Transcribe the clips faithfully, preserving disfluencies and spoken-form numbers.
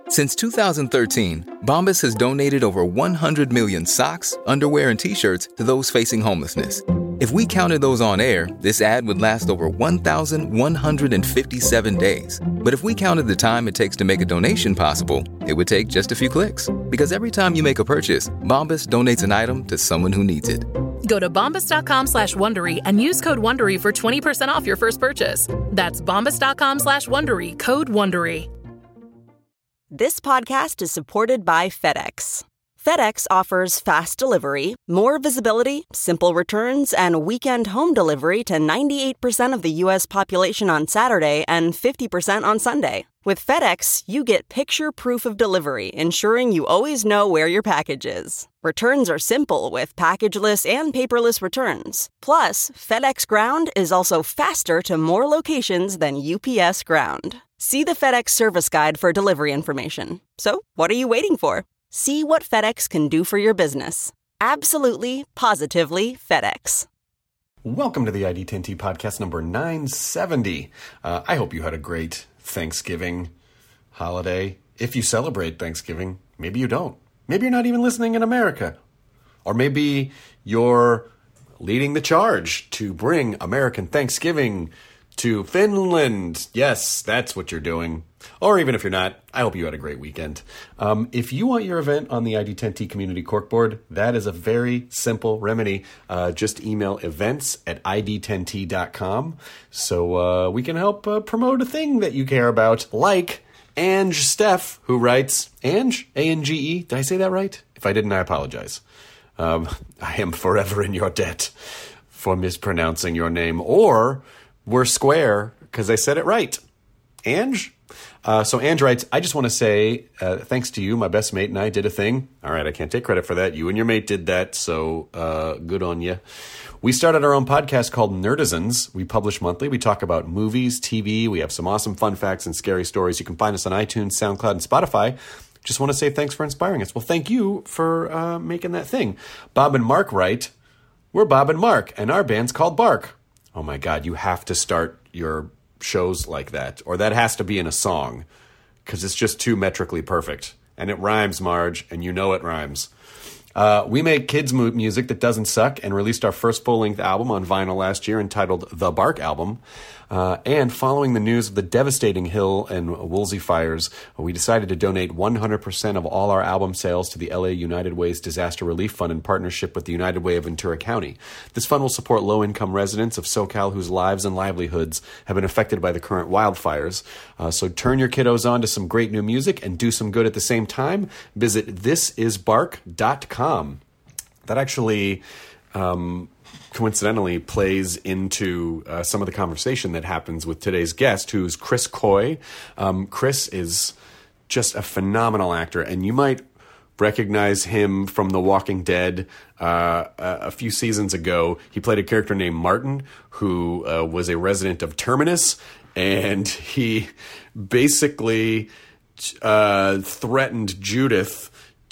Since two thousand thirteen, Bombas has donated over one hundred million socks, underwear, and T-shirts to those facing homelessness. If we counted those on air, this ad would last over one thousand one hundred fifty-seven days. But if we counted the time it takes to make a donation possible, it would take just a few clicks. Because every time you make a purchase, Bombas donates an item to someone who needs it. Go to bombas.com slash Wondery and use code Wondery for twenty percent off your first purchase. That's bombas.com slash Wondery, code Wondery. This podcast is supported by FedEx. FedEx offers fast delivery, more visibility, simple returns, and weekend home delivery to ninety-eight percent of the U S population on Saturday and fifty percent on Sunday. With FedEx, you get picture proof of delivery, ensuring you always know where your package is. Returns are simple with packageless and paperless returns. Plus, FedEx Ground is also faster to more locations than U P S Ground. See the FedEx service guide for delivery information. So, what are you waiting for? See what FedEx can do for your business. Absolutely, positively FedEx. Welcome to the I D ten T podcast number nine seventy. Uh, I hope you had a great Thanksgiving holiday. If you celebrate Thanksgiving, maybe you don't. Maybe you're not even listening in America. Or maybe you're leading the charge to bring American Thanksgiving to Finland. Yes, that's what you're doing. Or even if you're not, I hope you had a great weekend. Um, if you want your event on the I D ten T Community Corkboard, that is a very simple remedy. Uh, just email events at I D ten T dot com so uh, we can help uh, promote a thing that you care about, like Ange Steph, who writes, Ange, A N G E, did I say that right? If I didn't, I apologize. Um, I am forever in your debt for mispronouncing your name. Or we're square because I said it right. Ange? Uh, so Ange writes, I just want to say, uh, thanks to you, my best mate and I did a thing. All right, I can't take credit for that. You and your mate did that, so uh, good on you. We started our own podcast called Nerdizens. We publish monthly. We talk about movies, T V. We have some awesome fun facts and scary stories. You can find us on iTunes, SoundCloud, and Spotify. Just want to say thanks for inspiring us. Well, thank you for uh, making that thing. Bob and Mark write, we're Bob and Mark, and our band's called Bark. Oh my God, you have to start your shows like that, or that has to be in a song, because it's just too metrically perfect. And it rhymes, Marge, and you know it rhymes. Uh, we make kids mu- music that doesn't suck and released our first full-length album on vinyl last year entitled The Bark Album. Uh, and following the news of the devastating Hill and Woolsey fires, we decided to donate one hundred percent of all our album sales to the L A United Way's Disaster Relief Fund in partnership with the United Way of Ventura County. This fund will support low-income residents of SoCal whose lives and livelihoods have been affected by the current wildfires. Uh, so turn your kiddos on to some great new music and do some good at the same time. Visit this is bark dot com. That actually Um, coincidentally plays into uh, some of the conversation that happens with today's guest, who's Chris Coy. Um, Chris is just a phenomenal actor, and you might recognize him from The Walking Dead. Uh, a, a few seasons ago, he played a character named Martin, who uh, was a resident of Terminus, and he basically uh, threatened Judith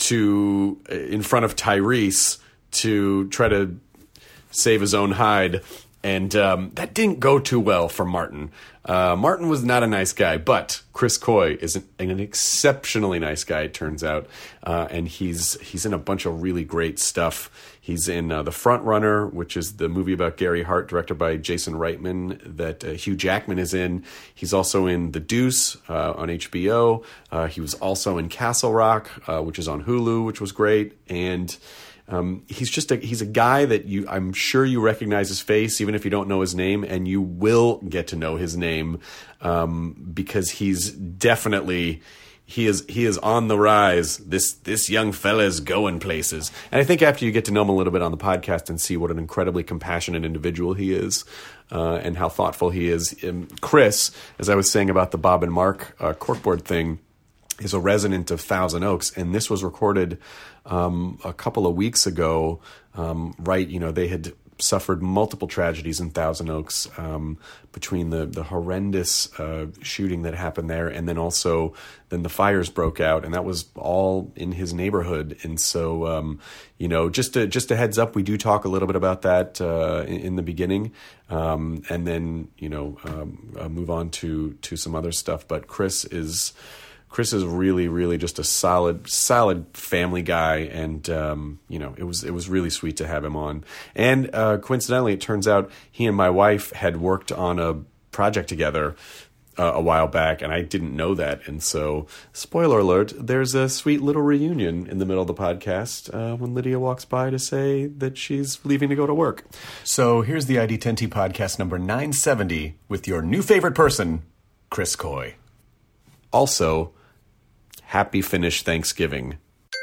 to in front of Tyrese to try to save his own hide, and um, that didn't go too well for Martin. Uh, Martin was not a nice guy, but Chris Coy is an, an exceptionally nice guy, it turns out, uh, and he's he's in a bunch of really great stuff. He's in uh, The Front Runner, which is the movie about Gary Hart, directed by Jason Reitman, that uh, Hugh Jackman is in. He's also in The Deuce uh, on H B O. Uh, he was also in Castle Rock, uh, which is on Hulu, which was great, and Um, he's just a, he's a guy that you, I'm sure you recognize his face, even if you don't know his name, and you will get to know his name, um, because he's definitely, he is, he is on the rise. This, this young fella is going places. And I think after you get to know him a little bit on the podcast and see what an incredibly compassionate individual he is, uh, and how thoughtful he is, um, Chris, as I was saying about the Bob and Mark, uh, corkboard thing, is a resident of Thousand Oaks, and this was recorded um, a couple of weeks ago. Um, right, you know, they had suffered multiple tragedies in Thousand Oaks um, between the the horrendous uh, shooting that happened there, and then also then the fires broke out, and that was all in his neighborhood. And so, um, you know, just a, just a heads up, we do talk a little bit about that uh, in, in the beginning, um, and then you know um, uh, move on to to some other stuff. But Chris is. Chris is really, really just a solid, solid family guy, and um, you know, it was it was really sweet to have him on. And uh, coincidentally, it turns out he and my wife had worked on a project together uh, a while back, and I didn't know that. And so, spoiler alert: there's a sweet little reunion in the middle of the podcast uh, when Lydia walks by to say that she's leaving to go to work. So here's the I D ten T podcast number nine seventy with your new favorite person, Chris Coy. Also, happy Finnish Thanksgiving.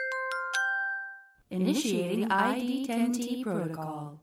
Initiating I D ten T protocol.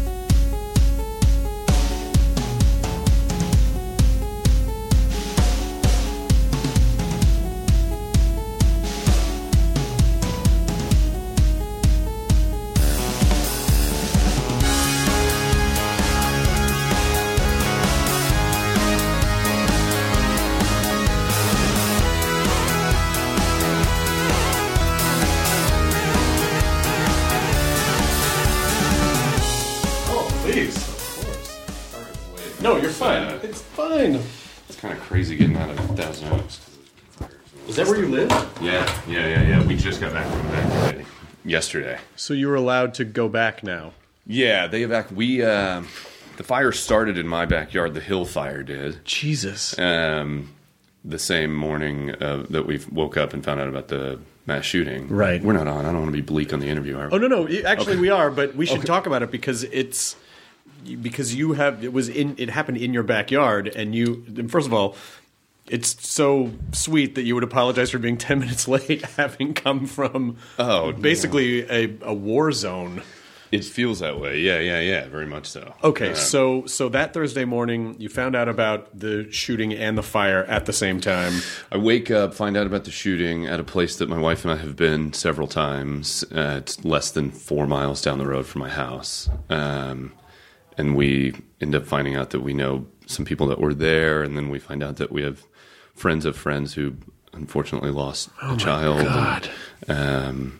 No, you're fine. Uh, it's fine. It's kind of crazy getting out of Thousand Oaks. Is that where you live? Yeah, yeah, yeah, yeah. We just got back from the backyard yesterday. So you were allowed to go back now? Yeah, they evac. We uh, the fire started in my backyard. The Hill fire did. Jesus. Um, the same morning uh, that we woke up and found out about the mass shooting. Right. We're not on. I don't want to be bleak on the interview. Are we? Oh no, no. Actually, Okay. we are, but we should Okay. talk about it because it's. Because you have it was in it happened in your backyard, and you and first of all, it's so sweet that you would apologize for being ten minutes late, having come from Oh, basically a, a war zone. It feels that way. Yeah, yeah, yeah. Very much so. Okay, Um, so so that Thursday morning, you found out about the shooting and the fire at the same time. I wake up, find out about the shooting at a place that my wife and I have been several times. Uh, it's less than four miles down the road from my house. Um, and we end up finding out that we know some people that were there, and then we find out that we have friends of friends who unfortunately lost Oh a child. God. And, um,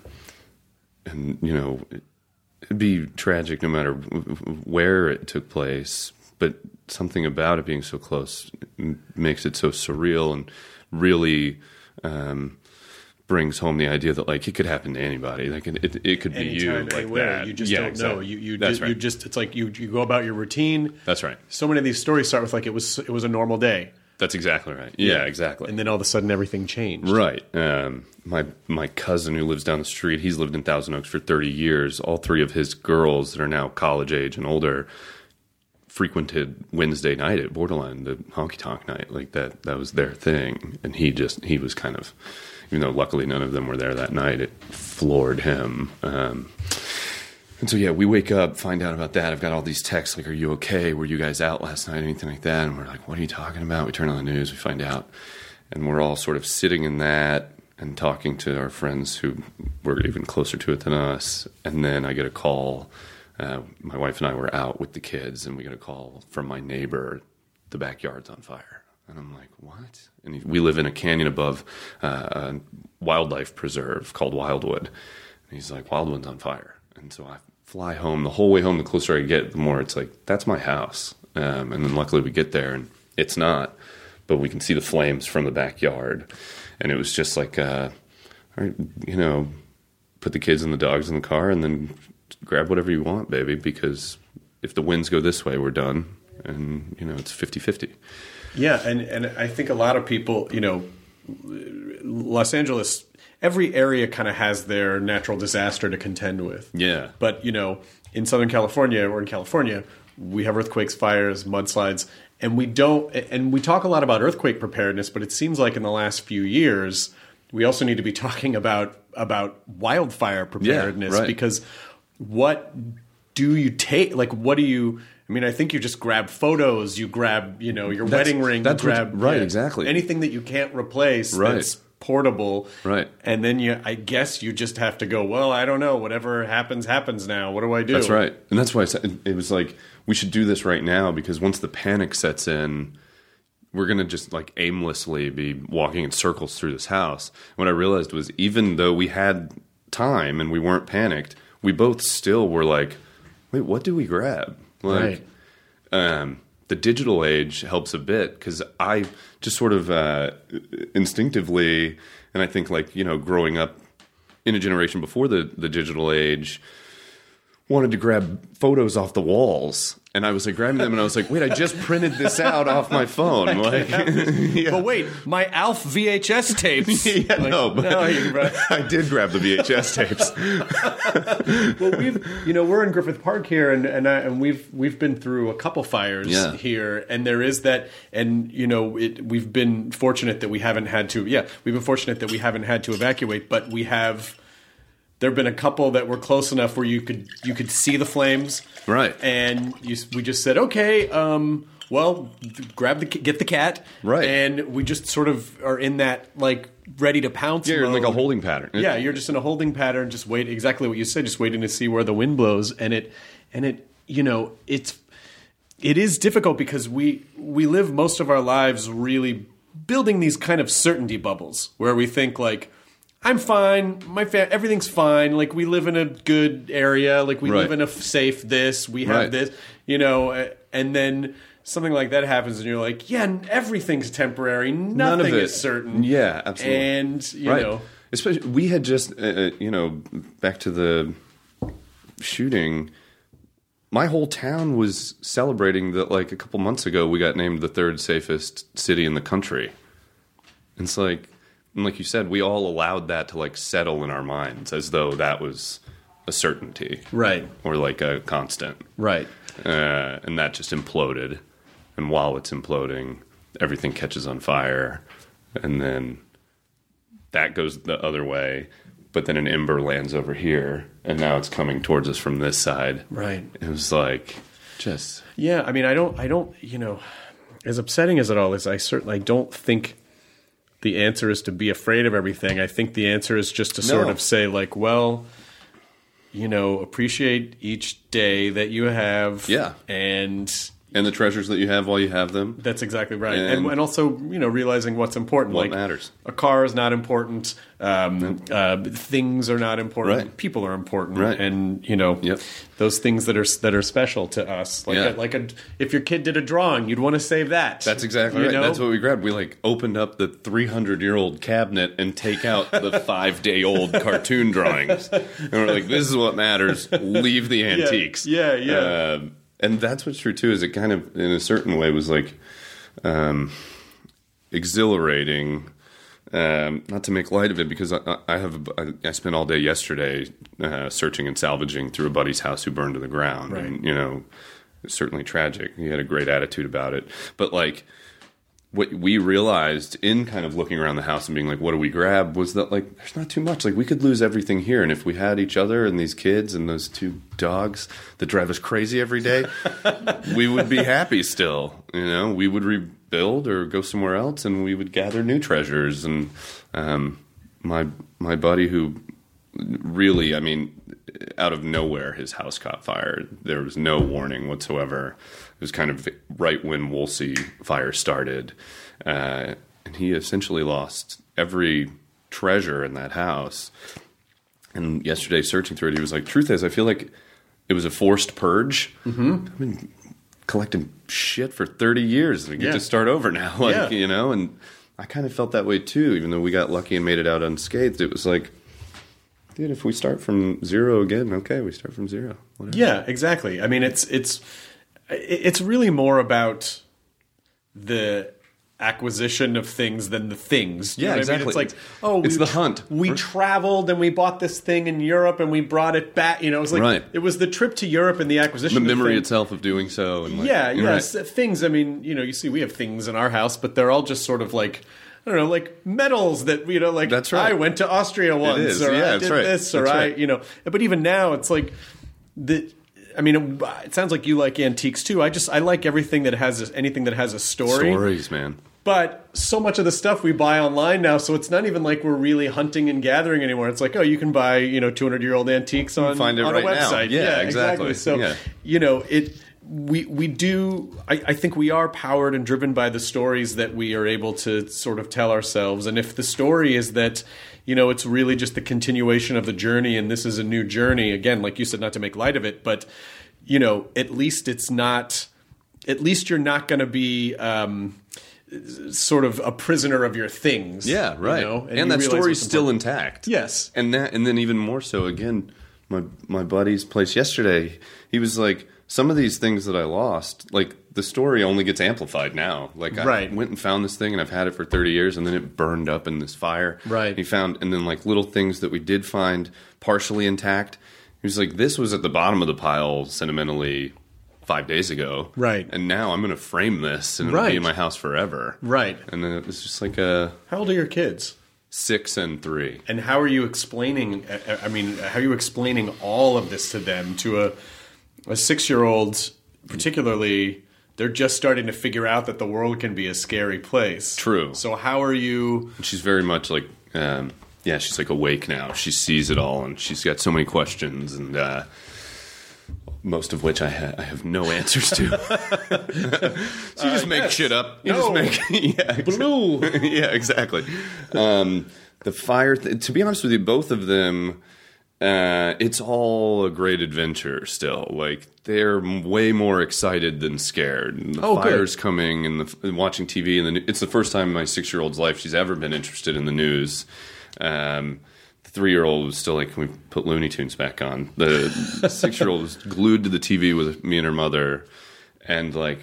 and, you know, it, it'd be tragic no matter where it took place, but something about it being so close makes it so surreal and really um, brings home the idea that, like, it could happen to anybody. Like, it, it, it could be you, Anytime, like anywhere. that. You just Yeah, don't know. exactly. You you, That's ju- right. you just it's like you you go about your routine. That's right. So many of these stories start with like it was it was a normal day. That's exactly right. Yeah, exactly. And then all of a sudden everything changed. Right. Um, my my cousin who lives down the street, he's lived in Thousand Oaks for thirty years. All three of his girls that are now college age and older frequented Wednesday night at Borderline, the honky tonk night. Like that that was their thing. And he just he was kind of, even though luckily none of them were there that night, it floored him. Um, and so, yeah, we wake up, find out about that. I've got all these texts like, are you okay? Were you guys out last night? Anything like that? And we're like, what are you talking about? We turn on the news, we find out. And we're all sort of sitting in that and talking to our friends who were even closer to it than us. And then I get a call. Uh, my wife and I were out with the kids, and we get a call from my neighbor, the backyard's on fire. And I'm like, what? And he, we live in a canyon above uh, a wildlife preserve called Wildwood. And he's like, Wildwood's on fire. And so I fly home. The whole way home, the closer I get, the more it's like, that's my house. Um, and then luckily we get there, and it's not. But we can see the flames from the backyard. And it was just like, uh, all right, you know, put the kids and the dogs in the car and then grab whatever you want, baby, because if the winds go this way, we're done. And, you know, it's fifty-fifty. Yeah, and, and I think a lot of people, you know, Los Angeles, every area kind of has their natural disaster to contend with. Yeah. But, you know, in Southern California or in California, we have earthquakes, fires, mudslides, and we don't, and we talk a lot about earthquake preparedness, but it seems like in the last few years, we also need to be talking about, about wildfire preparedness yeah, right. because what do you take, like, what do you, I mean, I think you just grab photos, you grab, you know, your That's- wedding ring, that's you what- grab right, yeah, exactly. anything that you can't replace Right. that's portable. Right. And then you, I guess you just have to go, well, I don't know, whatever happens, happens now. What do I do? That's right. And that's why I said, it was like, we should do this right now, because once the panic sets in, we're going to just like aimlessly be walking in circles through this house. What I realized was, even though we had time and we weren't panicked, we both still were like, wait, what do we grab? Like, Right. Um, the digital age helps a bit because I just sort of uh, instinctively, and I think like, you know, growing up in a generation before the, the digital age, wanted to grab photos off the walls. And I was like grabbing them and I was like, wait, I just printed this out off my phone. Like, yeah. But wait, my Alf V H S tapes. yeah, like, no, but no, you can I did grab the V H S tapes. Well, we've, you know, we're in Griffith Park here, and and, I, and we've we've been through a couple fires yeah. here, and there is that, and you know, it, we've been fortunate that we haven't had to. Yeah, we've been fortunate that we haven't had to evacuate, but we have. There have been a couple that were close enough where you could you could see the flames, right? And you, we just said, okay, um, well, grab the get the cat, right? And we just sort of are in that like ready to pounce. Yeah, you're mode. in like a holding pattern. Yeah, you're just in a holding pattern, just wait. Exactly what you said, just waiting to see where the wind blows, and it and it you know it's it is difficult because we we live most of our lives really building these kind of certainty bubbles where we think like. I'm fine. My fa- everything's fine. Like we live in a good area. Like we right. live in a safe this. We have right. this. You know, and then something like that happens, and you're like, yeah, everything's temporary. Nothing None of it. is certain. Yeah, absolutely. And you right. know, especially we had just uh, you know back to the shooting. My whole town was celebrating that. Like a couple months ago, we got named the third safest city in the country. It's like. And like you said, we all allowed that to like settle in our minds as though that was a certainty. Right. Or like a constant. Right. Uh, and that just imploded. And while it's imploding, everything catches on fire. And then that goes the other way. But then an ember lands over here. And now it's coming towards us from this side. Right. It was like just... Yeah, I mean, I don't, I don't, you know, as upsetting as it all is, I certainly I don't think... the answer is to be afraid of everything. I think the answer is just to no. sort of say, like, well, you know, appreciate each day that you have. Yeah. And... And the treasures that you have while you have them. That's exactly right. And, and, and also, you know, realizing what's important. What like, matters. A car is not important. Um, uh, things are not important. Right. People are important. Right. And, you know, yep. those things that are that are special to us. Like, yeah. a, like a, if your kid did a drawing, you'd want to save that. That's exactly you right. know? That's what we grabbed. We, like, opened up the three hundred year old cabinet and take out the five-day-old cartoon drawings. And we're like, this is what matters. Leave the antiques. Yeah, yeah. yeah. Um, And that's what's true, too, is it kind of, in a certain way, was like um, exhilarating, um, not to make light of it, because I, I have I spent all day yesterday uh, searching and salvaging through a buddy's house who burned to the ground. Right. And, you know, it's certainly tragic. He had a great attitude about it. But, like, what we realized in kind of looking around the house and being like, what do we grab, was that, like, there's not too much. Like, we could lose everything here. And if we had each other and these kids and those two dogs that drive us crazy every day, we would be happy still. You know, we would rebuild or go somewhere else and we would gather new treasures. And um, my my buddy who really, I mean, out of nowhere, his house caught fire. There was no warning whatsoever. It was kind of right when Woolsey fire started. Uh, and he essentially lost every treasure in that house. And yesterday, searching through it, he was like, truth is, I feel like it was a forced purge. Mm-hmm. I've been collecting shit for thirty years, and I get yeah. to start over now. Like, yeah. you know, and I kind of felt that way too, even though we got lucky and made it out unscathed. It was like, dude, if we start from zero again, okay, we start from zero. Whatever. Yeah, exactly. I mean, it's it's it's really more about the acquisition of things than the things. You Yeah, know what exactly. I mean? It's like, oh, it's we, the hunt. We traveled and we bought this thing in Europe and we brought it back. You know, it was like Right. it was the trip to Europe and the acquisition. The of memory thing. itself of doing so. And like, Yeah, you're yes, right. things. I mean, you know, you see, we have things in our house, but they're all just sort of like. I don't know, like medals that, you know, like That's right. I went to Austria once, is. or Yeah, I that's did right. this, or That's I, right. you know. But even now, it's like the. I mean, it, it sounds like you like antiques too. I just I like everything that has a, anything that has a story. Stories, man. But so much of the stuff we buy online now, so it's not even like we're really hunting and gathering anymore. It's like, oh, you can buy, you know, two hundred year old antiques on, find it on right a now. website. Yeah, exactly. So, Yeah. you know, it. We we do. I, I think we are powered and driven by the stories that we are able to sort of tell ourselves. And if the story is that, you know, it's really just the continuation of the journey, and this is a new journey. Again, like you said, not to make light of it, but you know, at least it's not. at least you're not going to be um, sort of a prisoner of your things. Yeah, right. You know? And, and that story's important. still intact. Yes. And that, and then even more so, again, my my buddy's place yesterday, he was like, some of these things that I lost, like, the story only gets amplified now. Like, I right. went and found this thing, and I've had it for thirty years, and then it burned up in this fire. Right. He found, and then, like, little things that we did find partially intact. He was like, this was at the bottom of the pile sentimentally five days ago. Right. And now I'm going to frame this, and it'll right. be in my house forever. Right. And then it was just like a... How old are your kids? Six and three. And how are you explaining, I mean, how are you explaining all of this to them, to a, a six-year-old, particularly, they're just starting to figure out that the world can be a scary place. True. So how are you... She's very much like, um, yeah, she's like awake now. She sees it all, and she's got so many questions, and uh, most of which I, ha- I have no answers to. So you just uh, make yes. shit up. You no. just make... yeah, Blue. Yeah, exactly. Um, the fire... Th- to be honest with you, both of them... Uh, it's all a great adventure still. Like, they're way more excited than scared. And the oh, fire's good. coming, and, the, and watching T V. And the, it's the first time in my six-year-old's life she's ever been interested in the news. Um, the three-year-old was still like, can we put Looney Tunes back on? The six-year-old was glued to the T V with me and her mother. And, like,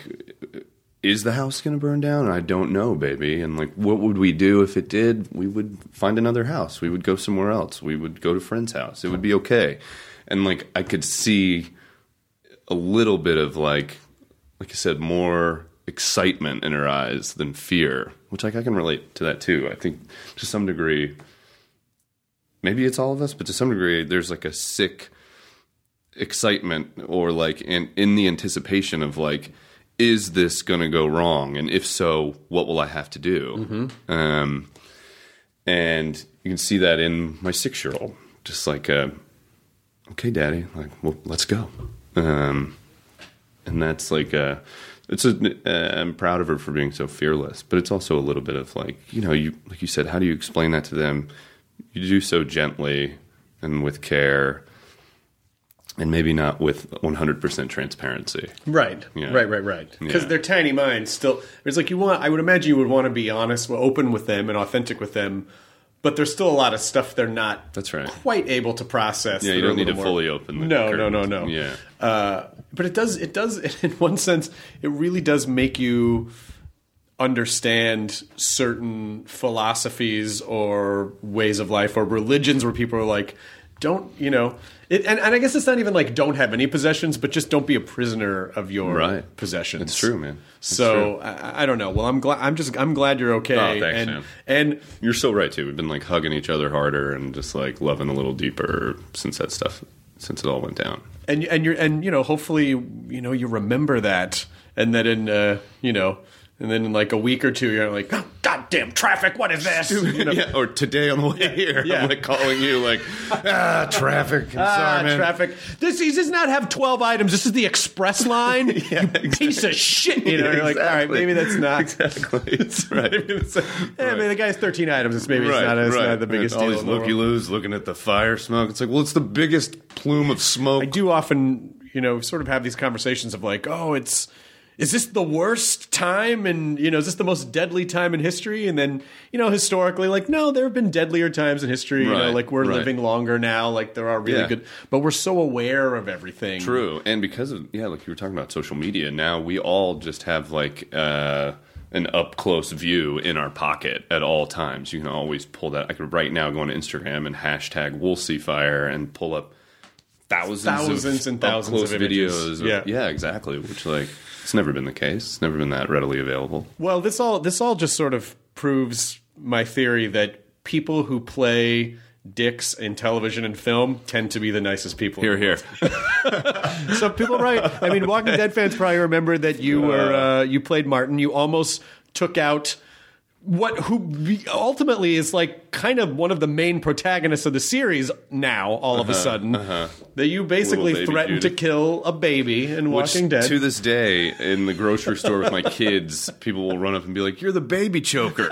is the house going to burn down? I don't know, baby. And, like, what would we do if it did? We would find another house. We would go somewhere else. We would go to a friend's house. It would be okay. And, like, I could see a little bit of, like, like I said, more excitement in her eyes than fear, which, like, I can relate to that, too. I think to some degree, maybe it's all of us, but to some degree, there's, like, a sick excitement or, like, in, in the anticipation of, like, is this going to go wrong? And if so, what will I have to do? Mm-hmm. Um, and you can see that in my six-year-old. Just like, uh, okay, Daddy, like, well, let's go. Um, and that's like, uh, it's a, uh, I'm proud of her for being so fearless. But it's also a little bit of like, you know, you like you said, how do you explain that to them? You do so gently and with care. And maybe not with one hundred percent transparency. Right, yeah. right, right, right. Because yeah. their tiny minds still... It's like you want... I would imagine you would want to be honest, open with them and authentic with them, but there's still a lot of stuff they're not That's right. quite able to process. Yeah, you don't need to more. fully open the No, curtains. no, no, no. Yeah. Uh, but it does, it does, in one sense, it really does make you understand certain philosophies or ways of life or religions where people are like, don't, you know... It, and, and I guess it's not even like don't have any possessions, but just don't be a prisoner of your right. possessions. It's true, man. It's so true. I, I don't know. Well, I'm glad. I'm just. I'm glad you're okay. Oh, thanks, and, man. And you're so right too. We've been like hugging each other harder and just like loving a little deeper since that stuff, since it all went down. And and you're and you know hopefully you know you remember that, and that in uh, you know. And then in like a week or two, you're like, oh, goddamn traffic, what is this? You know? Yeah, or today on the way here, yeah. I'm like calling you like, ah, traffic. I'm ah, sorry, man. traffic. This he does not have twelve items. This is the express line. Yeah, you exactly. piece of shit. You know, you're like, all right, maybe that's not. Exactly. That's right. maybe it's, yeah, right. maybe the guy's thirteen items. It's maybe right, it's, not, it's right. not the biggest and all deal. these in the world. looky-loos looking at the fire smoke. It's like, well, it's the biggest plume of smoke. I do often, you know, sort of have these conversations of like, oh, it's. Is this the worst time? And, you know, is this the most deadly time in history? And then, you know, historically, like, no, there have been deadlier times in history. Right, you know, like we're right. living longer now. Like there are really yeah. good, but we're so aware of everything. True. And because of, yeah, like you were talking about social media, now we all just have like uh, an up close view in our pocket at all times. You can always pull that. I could right now go on Instagram and hashtag Woolsey Fire and pull up thousands, thousands of and thousands up close of videos. Of, yeah. yeah, exactly. Which like, it's never been the case. It's never been that readily available. Well, this all this all just sort of proves my theory that people who play dicks in television and film tend to be the nicest people. Here, here. So people, right? I mean, Walking Dead fans probably remember that you were uh, you played Martin. You almost took out what who ultimately is like kind of one of the main protagonists of the series now, all of a sudden, uh-huh. that you basically threatened to kill a baby in Walking Which, Dead. To this day, in the grocery store with my kids, people will run up and be like, "You're the baby choker,"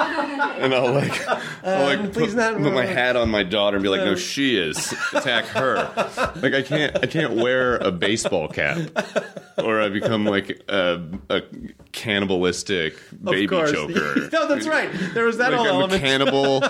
and I'll like, I'll like Um, please put, not- put my hat on my daughter and be like, "No, she is. Attack her." Like I can't, I can't wear a baseball cap, or I become like a, a cannibalistic baby course. choker. No, that's right. There was that Like whole I'm element. a cannibal,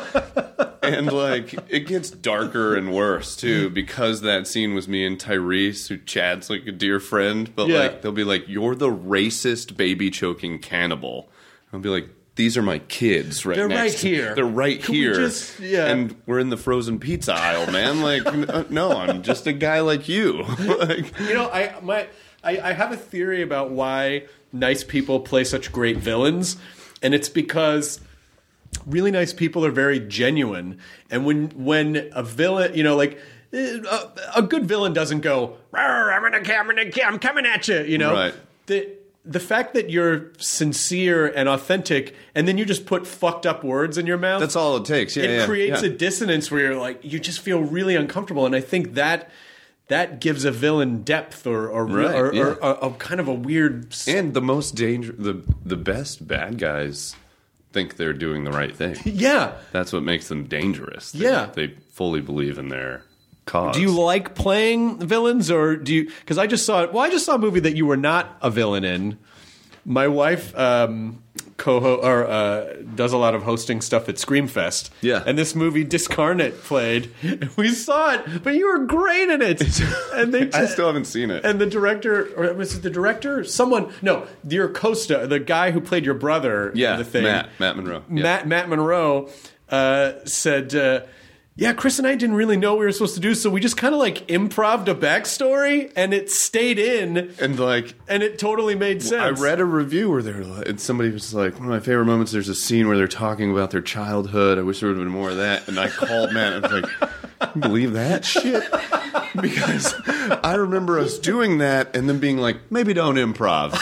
and like it gets darker and worse too because that scene was me and Tyrese, who Chad's like a dear friend, but Yeah. like they'll be like, "You're the racist baby choking cannibal." I'll be like, "These are my kids right They're next right to- here. They're right Can we here, just- yeah. and we're in the frozen pizza aisle, man. Like, n- no, I'm just a guy like you." Like, You know, I my I, I have a theory about why nice people play such great villains, and it's because really nice people are very genuine. And when when a villain, you know, like a, a good villain doesn't go, "Rawr, I'm gonna, I'm gonna, I'm coming at you," you know. Right. The the fact that you're sincere and authentic, and then you just put fucked up words in your mouth. that's all it takes. Yeah, it yeah, creates yeah. a dissonance where you're like, you just feel really uncomfortable, and I think that that gives a villain depth or or, Right, or, yeah. or, or a kind of a weird. s- And the most danger, the the best bad guys think they're doing the right thing. yeah. That's what makes them dangerous. They, Yeah. they fully believe in their cause. Do you like playing villains, or do you? Because I just saw. Well, I just saw a movie that you were not a villain in. My wife um, co or uh, does a lot of hosting stuff at Screamfest. Yeah. And this movie Discarnate played. And we saw it, but you were great in it. And they I still haven't seen it. And the director, or was it the director? Someone, no, your Costa, the guy who played your brother yeah, in the thing. Matt Matt Monroe. Yeah. Matt Matt Monroe uh, said, uh, "Yeah, Chris and I didn't really know what we were supposed to do, so we just kind of like improv'd a backstory, and it stayed in, And like, and it totally made sense." I read a review where they're like, and somebody was like, one of my favorite moments. There's a scene where they're talking about their childhood. I wish there would have been more of that. And I called Matt. And I was like, "Can you believe that shit?" Because I remember us doing that and then being like, maybe don't improv.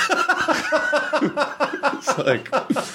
It's like,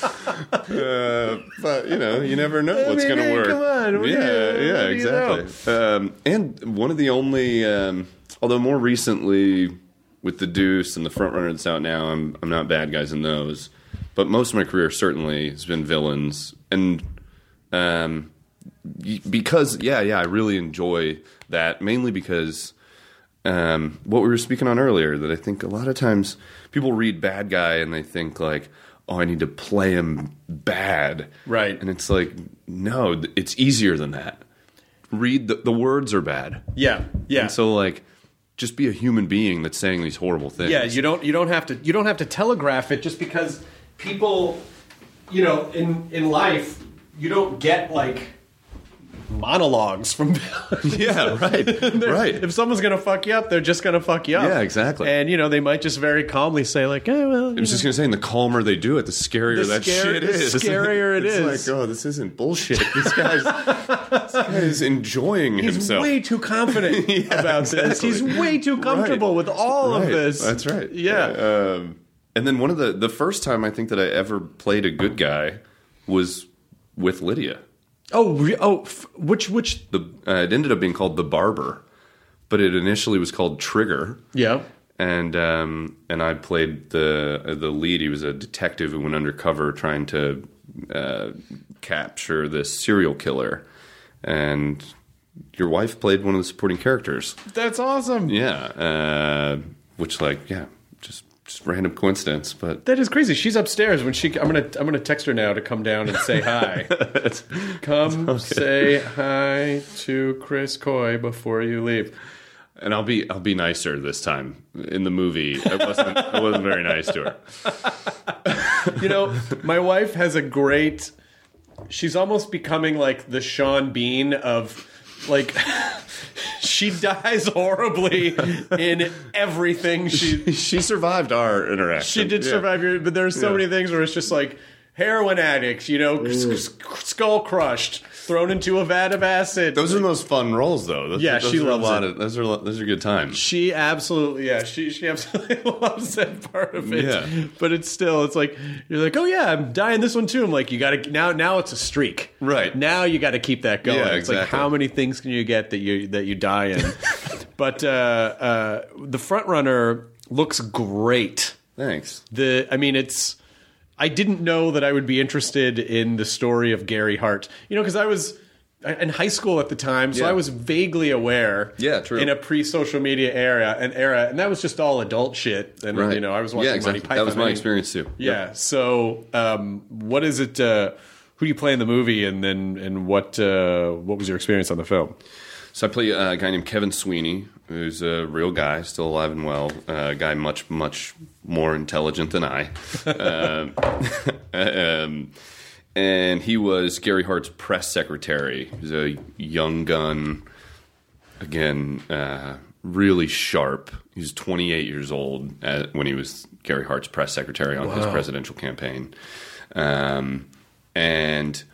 uh, but you know, you never know I what's mean, going to hey, work. come on, what do yeah, you- yeah, what do you exactly. Um, and one of the only, um, although more recently with the Deuce and the Front Runner that's out now, I'm I'm not bad guys in those. But most of my career certainly has been villains, and um, y- because yeah, yeah, I really enjoy that mainly because um, what we were speaking on earlier. That I think a lot of times people read bad guy and they think like, oh, I need to play him bad, Right. And it's like, no, th- it's easier than that. Read the, the words are bad, Yeah, yeah. and so like, just be a human being that's saying these horrible things. Yeah, you don't you don't have to you don't have to telegraph it just because people, you know, in in life you don't get like monologues from villains. Yeah, right, right. If someone's gonna fuck you up, they're just gonna fuck you up. Yeah, exactly. And you know, they might just very calmly say like, "Oh well." I was just gonna say, and the calmer they do it, the scarier The that scare- shit the is. scarier it it's is. like, oh, this isn't bullshit. This guy's, this guy is enjoying He's himself. way too confident Yeah, about this. exactly. He's way too comfortable Right. with all of Right. this. That's right. Yeah. Um, and then one of the the first time I think that I ever played a good guy was with Lydia. Oh, re- oh, f- which which? The uh, it ended up being called The Barber, but it initially was called Trigger. Yeah. And um, and I played the uh, the lead. He was a detective who went undercover trying to uh, capture this serial killer. And your wife played one of the supporting characters. That's awesome. Yeah, uh, which like yeah, just just random coincidence, but That is crazy. She's upstairs when she. I'm gonna. I'm gonna text her now to come down and say hi. Come say hi to Chris Coy before you leave. and I'll be I'll be nicer this time in the movie. I wasn't I wasn't very nice to her. You know, my wife has a great. She's almost becoming like the Sean Bean of, like, she dies horribly in everything she. She survived our interaction. She did Yeah. survive your, but there's so Yeah. many things where it's just like heroin addict, you know, s- s- skull crushed, thrown into a vat of acid. Those are the most fun roles, though. Those, Yeah, those she are loves a lot it. Of, those are those are good times. She absolutely, yeah, she she absolutely loves that part of it. Yeah. But it's still, it's like you're like, oh yeah, I'm dying this one too. I'm like, you got to now. Now it's a streak, Right. Now you got to keep that going. Yeah, It's like, exactly. how many things can you get that you that you die in? But uh, uh, the front runner looks great. Thanks. The, I mean, it's. I didn't know that I would be interested in the story of Gary Hart. You know, because I was in high school at the time, so Yeah. I was vaguely aware. Yeah, true. In a pre-social media era, an era, and that was just all adult shit. And Right. you know, I was watching yeah, exactly. Monty Python. That was my and- experience too. Yeah. Yep. So, um, what is it? Uh, who do you play in the movie, and then and what uh, what was your experience on the film? So I play a guy named Kevin Sweeney, who's a real guy, still alive and well. Uh, a guy much, much more intelligent than I. uh, um, and he was Gary Hart's press secretary. He's a young gun, again, uh, really sharp. He was twenty-eight years old at, when he was Gary Hart's press secretary on his presidential campaign. Um, and,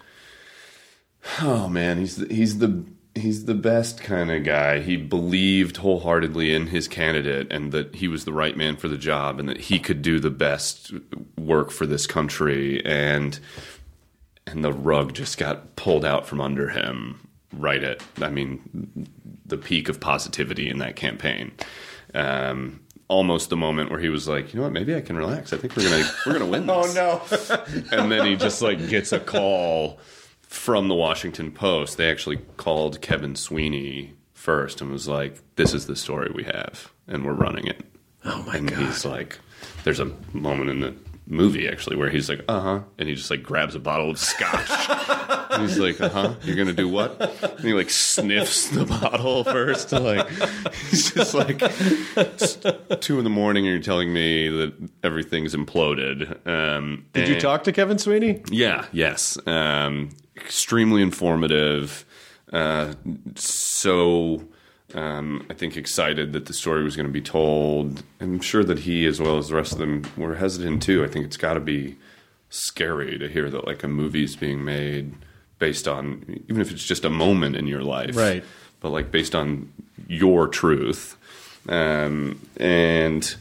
oh man, he's the, he's the... He's the best kind of guy. He believed wholeheartedly in his candidate and that he was the right man for the job and that he could do the best work for this country. And and the rug just got pulled out from under him right at, I mean, the peak of positivity in that campaign. Um, almost the moment where he was like, you know what, maybe I can relax. I think we're gonna we're gonna win this. no! And then he just like gets a call from the Washington Post. They actually called Kevin Sweeney first and was like, this is the story we have, and we're running it. Oh, my and God. he's like, there's a moment in the movie, actually, where he's like, uh-huh, and he just, like, grabs a bottle of scotch. And he's like, uh-huh, you're going to do what? And he, like, sniffs the bottle first. Like, he's just like, it's two in the morning and you're telling me that everything's imploded. Um, Did you and- talk to Kevin Sweeney? Yeah, yes. Um, extremely informative. Uh, so, um, I think, excited that the story was going to be told. I'm sure that he, as well as the rest of them, were hesitant too. I think it's got to be scary to hear that, like, a movie's being made based on, even if it's just a moment in your life, Right. but like based on your truth. Um, and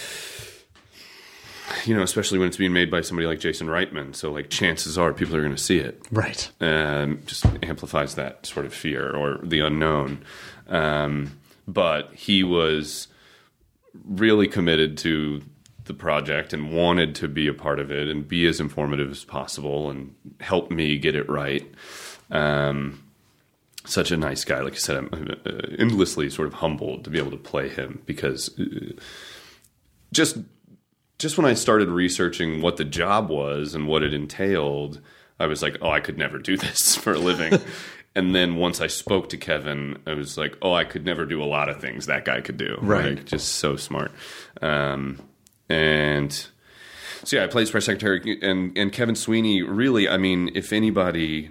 you know, especially when it's being made by somebody like Jason Reitman. So, like, chances are people are going to see it. Right. Um, just amplifies that sort of fear or the unknown. Um, but he was really committed to the project and wanted to be a part of it and be as informative as possible and help me get it right. Um, such a nice guy. Like I said, I'm uh, endlessly sort of humbled to be able to play him because uh, just just when I started researching what the job was and what it entailed, I was like, oh, I could never do this for a living. And then once I spoke to Kevin, I was like, oh, I could never do a lot of things that guy could do. Right. Like, just so smart. Um, and so, yeah, I played his press secretary. And, and Kevin Sweeney, really, I mean, if anybody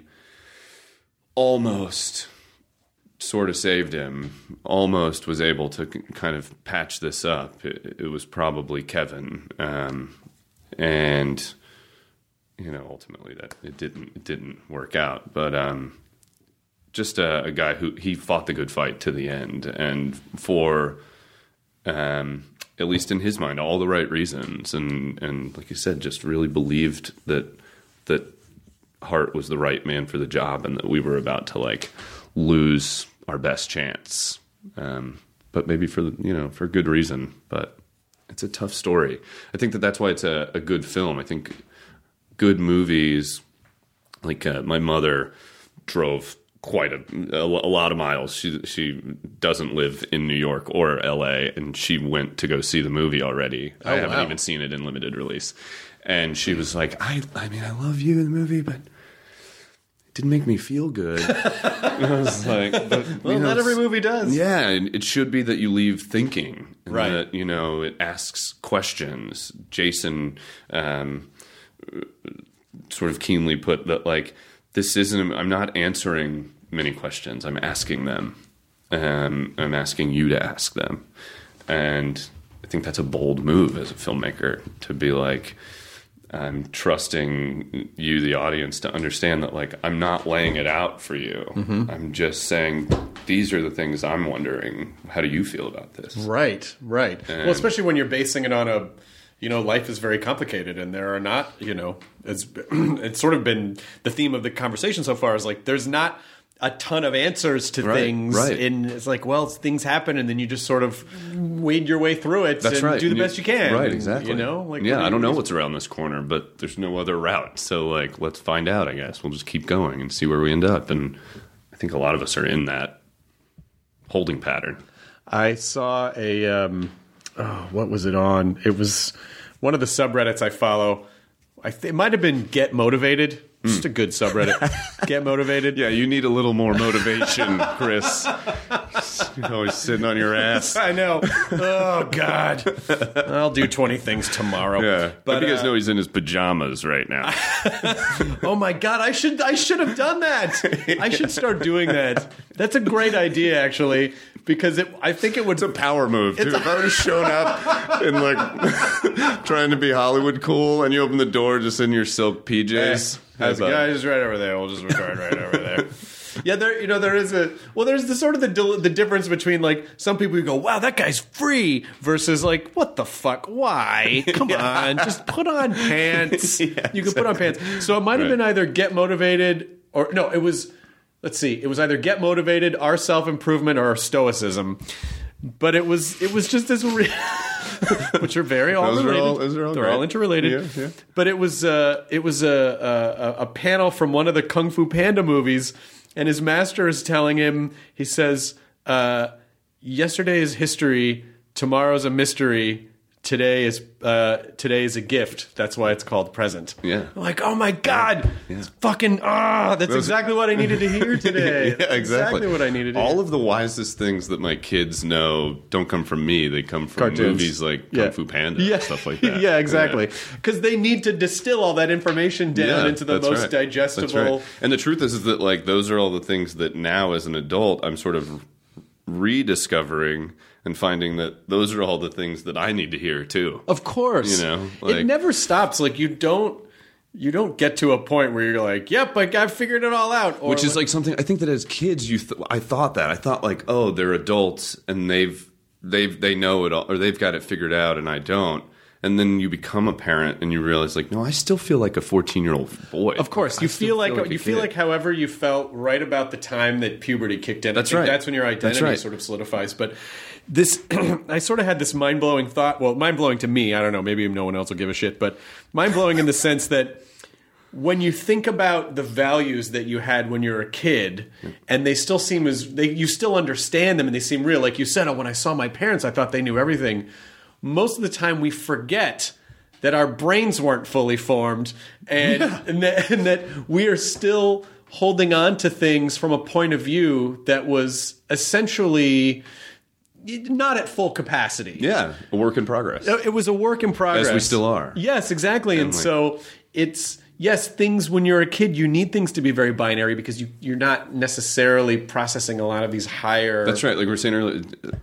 almost sort of saved him, almost was able to kind of patch this up, it, it was probably Kevin. Um, and, you know, ultimately that it didn't, it didn't work out. But um, just a, a guy who, he fought the good fight to the end. And for, um, at least in his mind, all the right reasons. And, and like you said, just really believed that, that Hart was the right man for the job and that we were about to, like, lose our best chance, um, but maybe for, you know, for good reason. But it's a tough story. I think that that's why it's a, a good film. I think good movies, like uh, my mother drove quite a, a, a lot of miles. She she doesn't live in New York or L A, and she went to go see the movie already. I Oh, haven't wow. even seen it in limited release, and she was like, "I I mean, I love you in the movie, but." Didn't make me feel good. And I was like, but, Well, you know, not every movie does. Yeah, and it should be that you leave thinking, and Right. that, you know, it asks questions. Jason um, sort of keenly put that, like, this isn't. I'm not answering many questions. I'm asking them. Um, I'm asking you to ask them, and I think that's a bold move as a filmmaker to be like, I'm trusting you, the audience, to understand that, like, I'm not laying it out for you. Mm-hmm. I'm just saying, these are the things I'm wondering. How do you feel about this? Right, right. And, well, especially when you're basing it on a, you know, life is very complicated, and there are not, you know, it's it's sort of been the theme of the conversation so far is like, there's not a ton of answers to right, things, right. and it's like, well, things happen, and then you just sort of wade your way through it That's and right. do the and best you, you can. Right, exactly. You know, like, yeah, do I don't know reason? what's around this corner, but there's no other route. So, like, let's find out. I guess we'll just keep going and see where we end up. And I think a lot of us are in that holding pattern. I saw a um, oh, what was it on? It was one of the subreddits I follow. I th- it might have been Get Motivated. Just a good subreddit. Get Motivated. Yeah, you need a little more motivation, Chris. You're always sitting on your ass. I know. Oh, God. I'll do twenty things tomorrow. Yeah, but you guys uh, know he's in his pajamas right now. Oh my God! I should I should have done that. I should start doing that. That's a great idea, actually, because it. I think it would. It's a power move, too. It's a- if I would have shown up and like trying to be Hollywood cool, and you open the door just in your silk P Js. As the guy is right over there. We'll just record right over there. Yeah, there. You know, there is a. Well, there's the sort of the the difference between like some people who go, "Wow, that guy's free," versus like, "What the fuck? Why? Come yeah. on, just put on pants. yeah, you can exactly. put on pants." So it might have right. been either Get Motivated or no, it was. Let's see, it was either Get Motivated, Our Self Improvement, or Stoicism. But it was it was just this, re- which are very all those related. Are all, those are all They're great. all interrelated. Yeah, yeah. But it was uh, it was a, a a panel from one of the Kung Fu Panda movies, and his master is telling him. He says, uh, "Yesterday is history. Tomorrow's a mystery. Today is uh, today is a gift. That's why it's called present." Yeah. I'm like, oh my God, yeah. it's fucking ah, that's Those, exactly what I needed to hear today. yeah, exactly. exactly what I needed to All hear. of the wisest things that my kids know don't come from me. They come from Cartoons. movies like Kung yeah. Fu Panda yeah. and stuff like that. yeah, exactly. Because yeah. they need to distill all that information down yeah, into the most right. digestible. That's right. And the truth is, is that like those are all the things that now as an adult I'm sort of rediscovering and finding that those are all the things that I need to hear too. Of course. You know, like, it never stops. Like you don't you don't get to a point where you're like, "Yep, like I've figured it all out." Or which is like something I think that as kids you th- I thought that. I thought like, "Oh, they're adults and they've they've they know it all or they've got it figured out and I don't." And then you become a parent and you realize like, no, I still feel like a fourteen-year-old boy. Of course, you feel like, feel like you feel like however you felt right about the time that puberty kicked in. That's I think right. That's when your identity right. sort of solidifies. But this, I sort of had this mind-blowing thought. Well, mind-blowing to me. I don't know. Maybe no one else will give a shit. But mind-blowing in the sense that when you think about the values that you had when you were a kid, and they still seem as they, you still understand them and they seem real. Like you said, oh, when I saw my parents, I thought they knew everything. Most of the time we forget that our brains weren't fully formed and, yeah. and, that, and that we are still holding on to things from a point of view that was essentially not at full capacity. Yeah, a work in progress. It was a work in progress. As we still are. Yes, exactly. And, and like, so it's... Yes, things when you're a kid, you need things to be very binary because you, you're not necessarily processing a lot of these higher... That's right. Like we were saying earlier,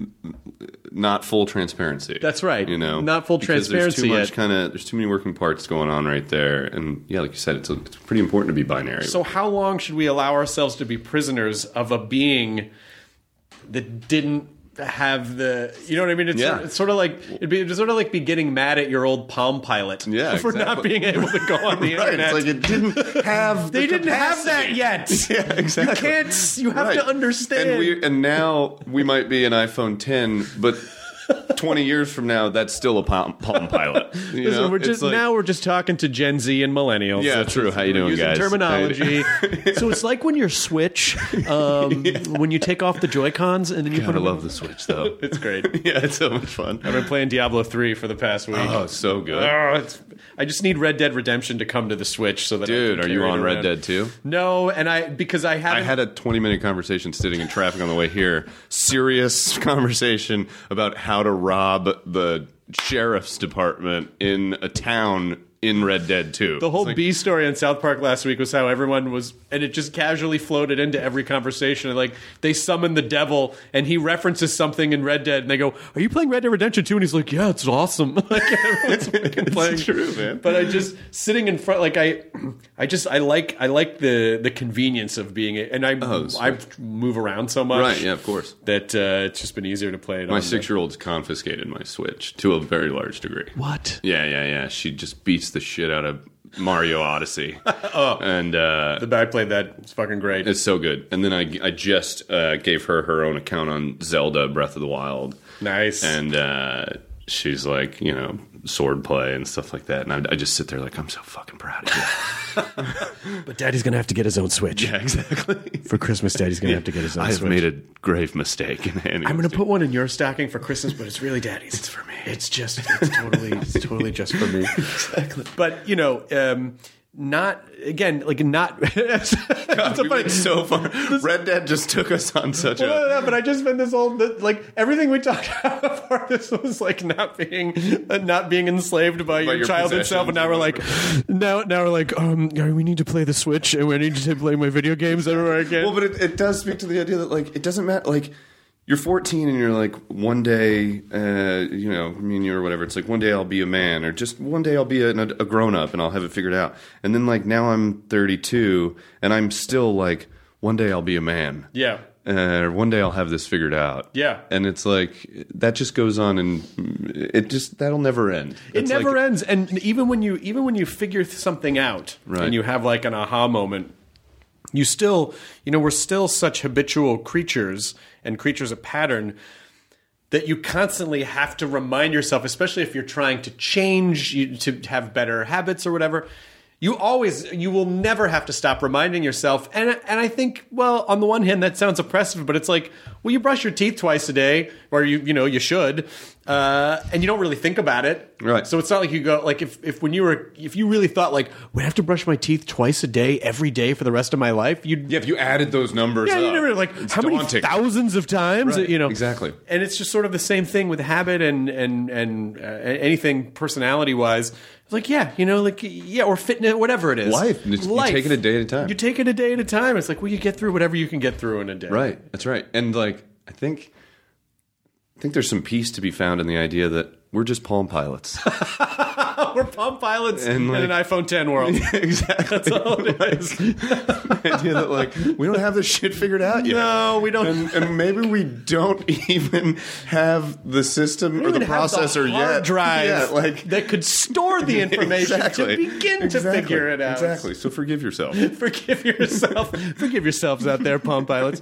not full transparency. That's right. You know, not full because transparency there's too much yet. kind of there's too many working parts going on right there, and yeah, like you said, it's a, it's pretty important to be binary. So, how long should we allow ourselves to be prisoners of a being that didn't have the, you know what I mean? It's, yeah. sort, of, it's sort of like it'd be it'd sort of like be getting mad at your old Palm Pilot yeah, for exactly. not being able to go on the right. internet. It's like it didn't have. they the didn't have that yet. yeah, exactly. You can't. You have right. to understand. And we and now we might be an iPhone ten, but twenty years from now, that's still a Palm, Palm Pilot. You Listen, know? we're just like, now we're just talking to Gen Z and millennials. Yeah, That's true. just, How you doing, using guys? Terminology. So it's like when your Switch, um, yeah. when you take off the Joy-Cons and then you God, put I them love in. the Switch though. It's great. Yeah, it's so much fun. I've been playing Diablo three for the past week. Oh, so good. Oh, it's, I just need Red Dead Redemption to come to the Switch so that Dude, I can are you carry it on Red around. Dead too? No, and I because I haven't. I had a twenty minute conversation sitting in traffic on the way here. Serious conversation about how to rob the sheriff's department in a town in Red Dead two. The whole It's like, B story on South Park last week was how everyone was, and it just casually floated into every conversation. And like they summon the devil, and he references something in Red Dead, and they go, "Are you playing Red Dead Redemption two?" And he's like, "Yeah, it's awesome." Like everyone's fucking playing. It's true, man. But I just sitting in front, like I, I just I like I like the the convenience of being it, and I Oh, I move around so much, Right, yeah, of course. that uh, it's just been easier to play it. My on six-year-old's confiscated my Switch to a very large degree. the, what? Yeah, yeah, yeah. She just beats the shit out of Mario Odyssey. oh. And uh, The I played that. It's fucking great. it's so good. And then I, I just uh, gave her her own account on Zelda Breath of the Wild. Nice. And uh, she's like, you know, sword play and stuff like that. And I, I just sit there like, I'm so fucking proud of you. But Daddy's gonna have to get his own Switch. Yeah, exactly. For Christmas, Daddy's gonna have to get his own I have Switch. made a grave mistake. In handing I'm this gonna to put you. one in your stocking for Christmas, but it's really Daddy's. It's for me. It's just, it's totally, it's totally just for me. Exactly. But you know, um, not again, like not. it's God, a we funny- went so far. Red Dead just took us on such Well, no, a. no, but I just spent this whole like everything we talked about before. This was like not being uh, not being enslaved by, your, your childhood self, and now we're like, now now we're like, um, we need to play the Switch, and we need to play my video games everywhere again. Well, but it, it does speak to the idea that like it doesn't matter. Like you're fourteen and you're like one day, uh, you know, me and you or whatever. It's like one day I'll be a man, or just one day I'll be a, a grown up and I'll have it figured out. And then like now I'm thirty-two and I'm still like one day I'll be a man. yeah. Uh, one day I'll have this figured out. Yeah. And it's like, that just goes on and it just, that'll never end. It It's never like, ends, and even when you even when you figure something out Right. and you have like an aha moment, you still, you know, we're still such habitual creatures and creatures of pattern that you constantly have to remind yourself, especially if you're trying to change, you, to have better habits or whatever. You always, you will never have to stop reminding yourself. And and I think, well, on the one hand, that sounds oppressive, but it's like, well, you brush your teeth twice a day, or you you know you should, uh, and you don't really think about it. Right. So it's not like you go like if if when you were if you really thought like, we have to brush my teeth twice a day every day for the rest of my life, you'd Yeah, if you added those numbers yeah, up, you never like it's how many daunting. thousands of times, Right, you know, exactly. And it's just sort of the same thing with habit and and and uh, anything personality wise. It's like yeah, you know, like yeah, or fitness, whatever it is. Life. It's- you take it a day at a time. You take it a day at a time. It's like well, you get through whatever you can get through in a day. Right. That's right. And like, I think, I think there's some peace to be found in the idea that we're just Palm Pilots. We're Palm Pilots And, like- in an iPhone ten world. Exactly. That's all it is. The idea that like we don't have this shit figured out yet. No, we don't. And, and maybe we don't even have the system or even the have the processor hard yet. drive Yeah, like that could store the information exactly. to begin Exactly. to figure it out. Exactly. So forgive yourself. Forgive yourself. Forgive yourselves out there, Palm Pilots.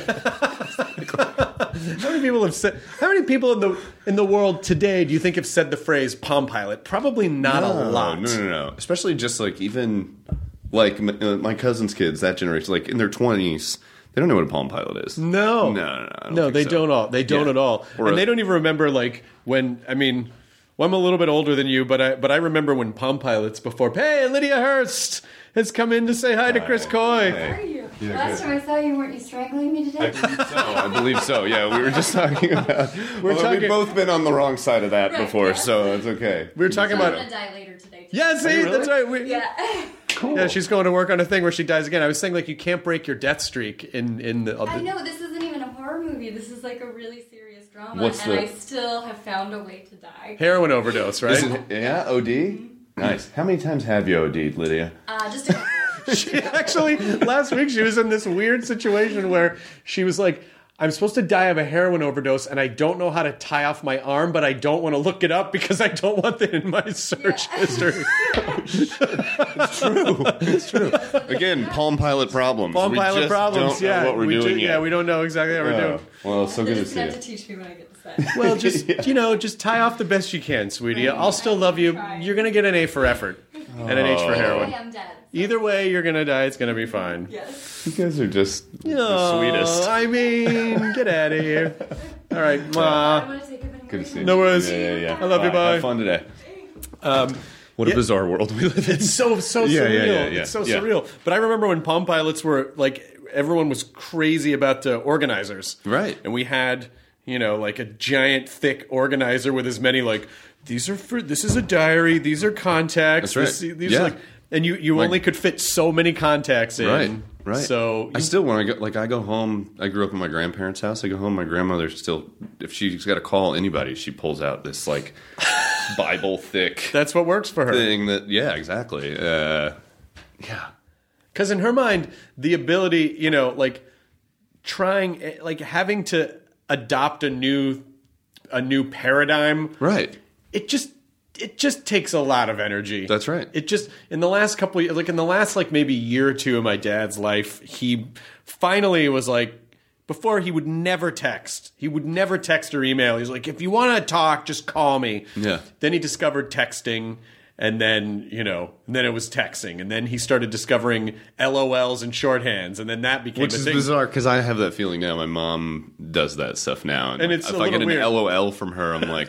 How many people have said? How many people in the in the world today do you think have said the phrase Palm Pilot? Probably not a lot. No, no, no. Especially just like even like m- uh, my cousin's kids, that generation, like in their twenties, they don't know what a Palm Pilot is. No, no, no, no, I don't no think they so. don't all. They don't Yeah. at all, Or and a- they don't even remember like when. I mean, well, I'm a little bit older than you, but I but I remember when Palm Pilots before. Hey, Lydia Hurst has come in to say hi to Chris Coy. How are you? Last time I saw you, weren't you strangling me today? Oh, I believe so. Yeah, we were just talking about. We're talking- We've both been on the wrong side of that Right, before, yeah. so it's okay. We were talking So I'm about. gonna die later today. Too. Yeah, see, that's right. We, Yeah. Cool. Yeah, she's going to work on a thing where she dies again. I was saying like you can't break your death streak in in the. I know this isn't even a horror movie. This is like a really serious drama, What's and the- I still have found a way to die. Heroin overdose, right? Is it, yeah, O D? Nice. How many times have you OD'd, Lydia? Uh, just a couple. She actually last week she was in this weird situation where she was like, I'm supposed to die of a heroin overdose and I don't know how to tie off my arm, but I don't want to look it up because I don't want that in my search Yeah. history. It's true. It's true. Again, Palm Pilot problems. Palm we Pilot just problems, don't know yeah. what we're we doing ju- yet. Yeah, we don't know exactly how we're Oh, doing. well, it's so They're good to just see gonna you. have to teach me when I get to set. Well, just you know, just tie off the best you can, sweetie. I'll still love you. Try. You're gonna get an A for effort and an H for I heroin. am dead. Either way, you're gonna die. It's gonna be fine. Yes. You guys are just the Oh, sweetest. I mean, get out of here. All right, I ma. want to take a bit of Good to see you. No worries. Yeah, yeah, yeah. I love you, bye. Have fun today. Um, What a yeah. bizarre world we live in. It's so so Yeah, surreal. yeah, yeah, yeah. It's so Yeah. surreal. But I remember when Palm Pilots were like everyone was crazy about uh, organizers, Right. And we had you know, like a giant, thick organizer with as many like these are for this is a diary, these are contacts, That's right. this, these Yeah. are like, and you you Like- only could fit so many contacts in, Right, right. So I you- still when I go like I go home. I grew up in my grandparents' house. I go home. My grandmother still, if she's got to call anybody, she pulls out this like Bible thick that's what works for her. thing. That yeah, exactly. Uh, yeah, Because in her mind, the ability, you know, like trying, like having to adopt a new, a new paradigm, right. it just, it just takes a lot of energy. That's right. It just in the last couple, of, like in the last like maybe year or two of my dad's life, he finally was like. Before he would never text. He would never text or email. He's like, if you want to talk, just call me. Yeah. Then he discovered texting, and then, you know, and then it was texting, and then he started discovering L O Ls and shorthands, and then that became Which a is thing. bizarre because I have that feeling now. My mom does that stuff now, and, And like, it's if a I get little an weird. L O L from her, I'm like,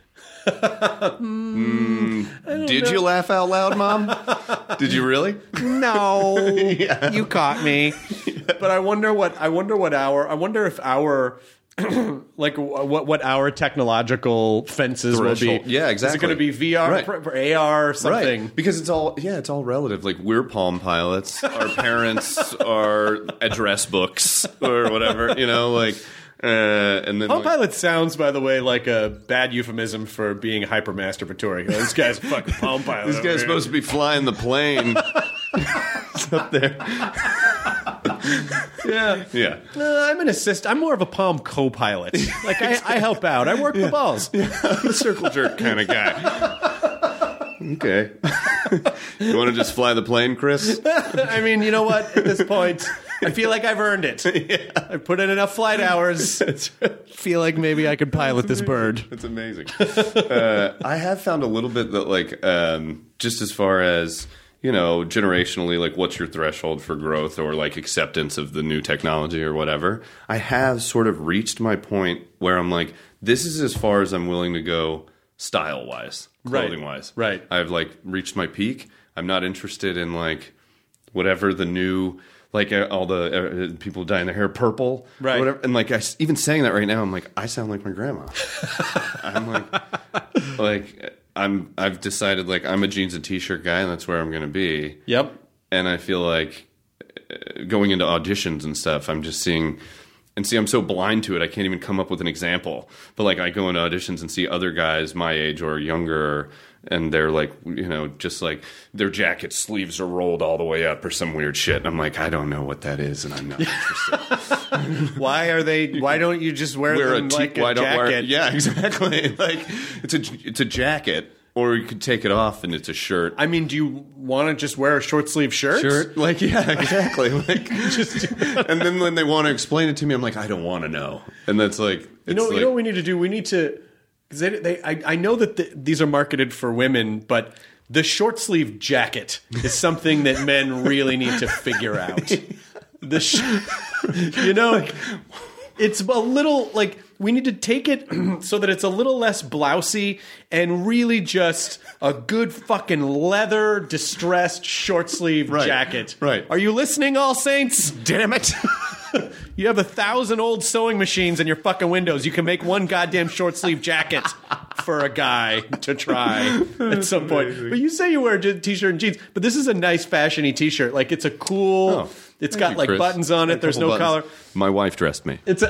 mm, "Did you laugh out loud, Mom? Did you really?" No, you caught me. But I wonder what I wonder what our I wonder if our like what what our technological fences will Threshold. be. Yeah, Is it exactly. going to be V R, Right. for, for A R, or something? Right, because it's all yeah, it's all relative. Like we're Palm Pilots, our parents are address books or whatever, you know, like. Uh, and then Palm like, Pilot sounds, by the way, like a bad euphemism for being hyper masturbatory. This guy's fucking Palm Pilot. this over guy's here. supposed to be flying the plane. It's up there. Yeah. Yeah. Uh, I'm an assist. I'm more of a Palm co-pilot. Like I, I help out. I work the balls. I'm a circle jerk kind of guy. Okay. You want to just fly the plane, Chris? I mean, you know what? At this point, I feel like I've earned it. I put in enough flight hours. Feel like maybe I could pilot this bird. That's amazing. uh, I have found a little bit that, like, um, just as far as, you know, generationally, like, what's your threshold for growth or, like, acceptance of the new technology or whatever, I have sort of reached my point where I'm like, this is as far as I'm willing to go style-wise, clothing-wise. Right. I've, like, reached my peak. I'm not interested in, like, whatever the new... Like uh, all the uh, people dyeing their hair purple, Right. Or whatever. And like I s- even saying that right now, I'm like, I sound like my grandma. I'm like, like I'm. I've decided like I'm a jeans and t-shirt guy, and that's where I'm going to be. Yep. And I feel like uh, going into auditions and stuff, I'm just seeing. And see, I'm so blind to it, I can't even come up with an example. But like, I go into auditions and see other guys my age or younger, and they're like, you know, just like their jacket sleeves are rolled all the way up or some weird shit. And I'm like, I don't know what that is, and I'm not interested. Why are they? Why don't you just wear, Wear them a t- like a why don't jacket? wear? Yeah, exactly. Like it's a it's a jacket, or you could take it off and it's a shirt. I mean, do you want to just wear a short sleeve shirt? Shirt, like yeah, exactly. Like just, and then when they want to explain it to me, I'm like, I don't want to know. And that's like, it's You know, like, you know what we need to do? We need to because they, they I, I know that the, these are marketed for women, but the short sleeve jacket is something that men really need to figure out. The sh- you know, it's a little like we need to take it so that it's a little less blousy and really just a good fucking leather distressed short sleeve Right, jacket. right. Are you listening, All Saints? damn it. You have a thousand old sewing machines in your fucking windows. You can make one goddamn short sleeve jacket for a guy to try at some point. But you say you wear a j- t-shirt and jeans, but this is a nice fashion-y t-shirt. Like it's a cool. Oh, it's thank got you, like Chris. buttons on A it. There's couple no buttons. collar. My wife dressed me. It's a.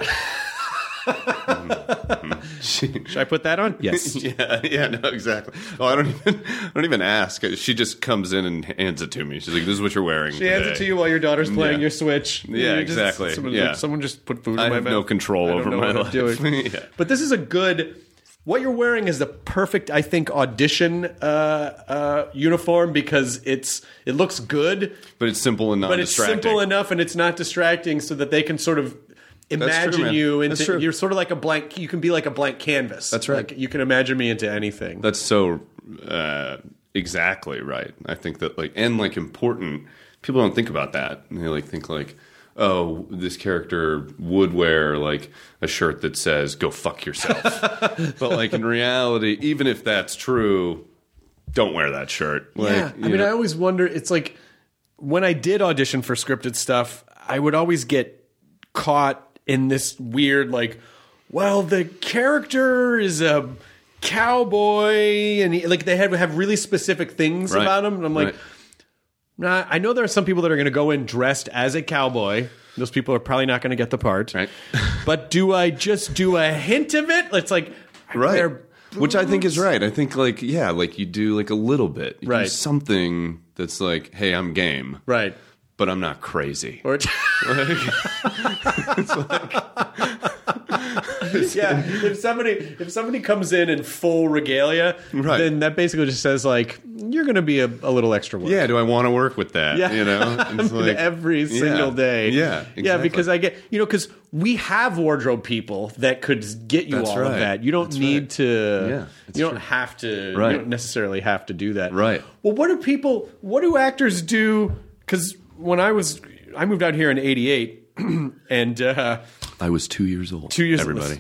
Should I put that on? Yes. Yeah, yeah, no, exactly. Oh, I don't even, I don't even ask. She just comes in and hands it to me. She's like, "This is what you're wearing." She hands it to you while your daughter's playing Yeah. your Switch. Yeah, You just- exactly. Someone, Yeah. someone just put food I in my have mouth. no control I don't over know my what I'm life. doing. Yeah. But this is a good. What you're wearing is the perfect, I think, audition uh, uh, uniform because it's it looks good, But it's simple and but it's non-distracting. simple enough and it's not distracting, so that they can sort of imagine true, man. you That's into. true. You're sort of like a blank. You can be like a blank canvas. That's right. Like, you can imagine me into anything. That's so uh, exactly right. I think that like and like important. People don't think about that. And they like think like, oh, this character would wear like a shirt that says "Go fuck yourself." But like in reality, even if that's true, don't wear that shirt. Like, Yeah, I you mean, know- I always wonder. It's like when I did audition for scripted stuff, I would always get caught in this weird, like, well, the character is a cowboy, and he, like they have have really specific things Right. about him. And I'm like, Right. nah, I know there are some people that are going to go in dressed as a cowboy. Those people are probably not going to get the part. Right. But do I just do a hint of it? It's like, Right. they're Which I think is boobs. right. I think like yeah, like you do like a little bit. You do Right. something that's like, hey, I'm game. Right. But I'm not crazy. Or yeah, if somebody if somebody comes in in full regalia, Right. then that basically just says like you're going to be a, a little extra work. Yeah, do I want to work with that? Yeah. You know? It's like- every single yeah. day. Yeah, yeah, exactly. because I get you know because we have wardrobe people that could get you That's all of right. that. You don't That's need right. to. Yeah, that's you don't true. have to. Right. You don't necessarily have to do that. Right. Well, what do people? What do actors do? Because when I was, I moved out here in eighty-eight, and. Uh, I was two years old. Two years, everybody.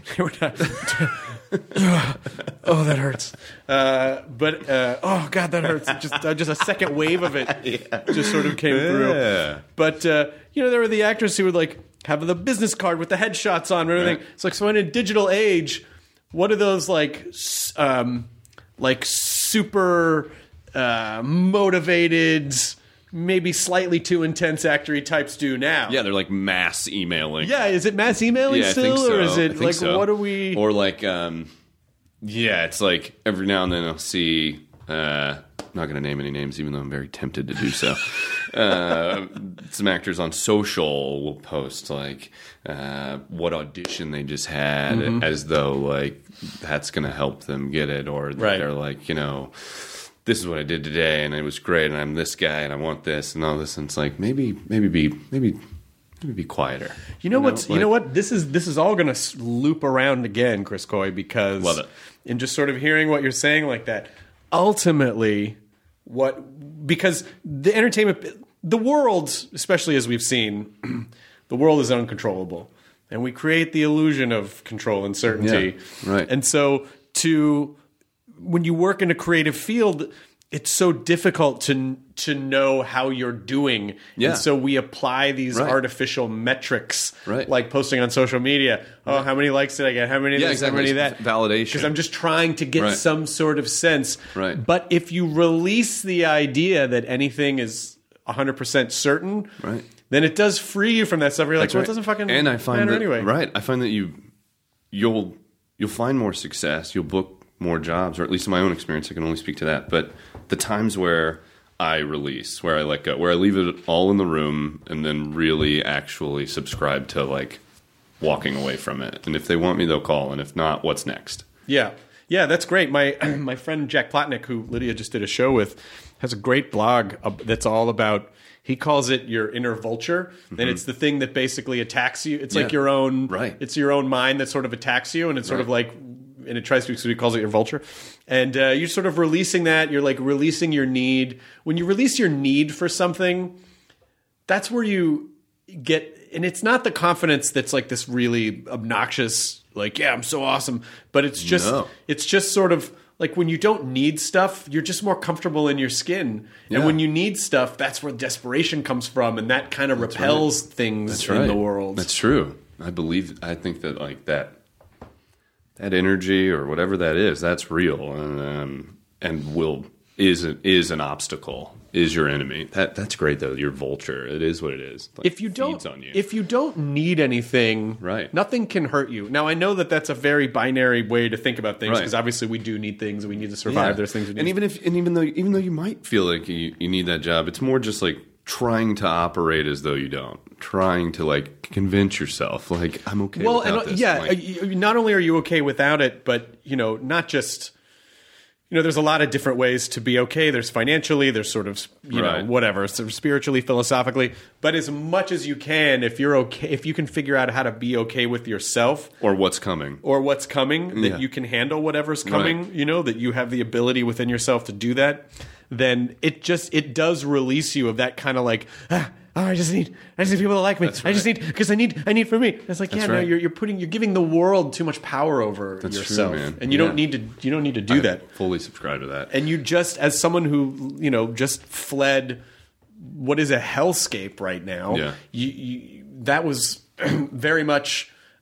oh, that hurts. Uh, but uh, oh god, that hurts. It just uh, just a second wave of it just sort of came Yeah. through. But uh, you know, there were the actors who would like have the business card with the headshots on and everything. Right. It's like so in a digital age, what are those like, s- um, like super uh, motivated? Maybe slightly too intense actory types do now. Yeah, they're like mass emailing. Yeah, is it mass emailing Yeah, I still, think so. or is I it think like so. what are we? Or like, um, yeah, it's like every now and then I'll see. Uh, I'm not going to name any names, even though I'm very tempted to do so. uh, some actors on social will post like uh, what audition they just had, Mm-hmm. as though like that's going to help them get it, or Right. they're like, you know. This is what I did today, and it was great, and I'm this guy, and I want this, and all this, and it's like maybe, maybe be, maybe, maybe be quieter. You know what's? you Like- know what? This is this is all going to loop around again, Chris Coy, because Love it. in just sort of hearing what you're saying like that, ultimately, what because the entertainment, the world, especially as we've seen, the world is uncontrollable, and we create the illusion of control and certainty, Yeah, right. And so to when you work in a creative field, it's so difficult to to know how you're doing. Yeah. And so we apply these Right. artificial metrics, Right. like posting on social media. Oh, how many likes did I get? How many of Yeah, this? exactly. How many of that? It's validation. Because I'm just trying to get Right. some sort of sense. Right. But if you release the idea that anything is one hundred percent certain, Right. then it does free you from that stuff. You're like, That's well, right. it doesn't fucking and I find matter that, anyway. Right. I find that you you'll you'll find more success. You'll book more jobs, or at least in my own experience, I can only speak to that. But the times where I release, where I let go, where I leave it all in the room, and then really actually subscribe to like walking away from it. And if they want me, they'll call, and if not, what's next? Yeah. Yeah, that's great. My my friend Jack Plotnick, who Lydia just did a show with, has a great blog uh, that's all about, he calls it your inner vulture. And it's the thing that basically attacks you. It's like Yeah. your own, Right. it's your own mind that sort of attacks you. And it's sort of Right. like, and it tries to, so he calls it your vulture. And uh, you're sort of releasing that. You're like releasing your need. When you release your need for something, that's where you get, and it's not the confidence that's like this really obnoxious, like, yeah, I'm so awesome. But it's just, No. it's just sort of like when you don't need stuff, you're just more comfortable in your skin. And Yeah. when you need stuff, that's where desperation comes from. And that kind of repels things That's in right. the world. That's true. I believe. I think that like that that energy or whatever that is, that's real, and um, and will is a, is an obstacle. Is your enemy. That that's great though. Your vulture. It is what it is. Like, if you don't feeds on you. if you don't need anything, Right. nothing can hurt you. Now I know that that's a very binary way to think about things, Right. because obviously we do need things and we need to survive. Yeah. There's things we need. and even if and even though even though you might feel like you, you need that job, it's more just like trying to operate as though you don't. Trying to like convince yourself like I'm okay. well, without and this. yeah, I'm like, uh, you- not only are you okay without it, but you know, not just. You know, there's a lot of different ways to be okay. There's financially, there's sort of, you Right. know, whatever, sort of spiritually, philosophically. But as much as you can, if you're okay, if you can figure out how to be okay with yourself or what's coming. or what's coming, that Yeah. you can handle whatever's coming, Right. you know, that you have the ability within yourself to do that, then it just, it does release you of that kind of like, ah, oh, I just need, I just need people to like me. I just need, because I need, I need for me. It's like, That's yeah, no, right. you're, you're putting, you're giving the world too much power over That's true, yourself, man. and you Yeah. don't need to, you don't need to do I that. fully subscribe to that. And you just, as someone who, you know, just fled what is a hellscape right now, Yeah. you, you, that was very much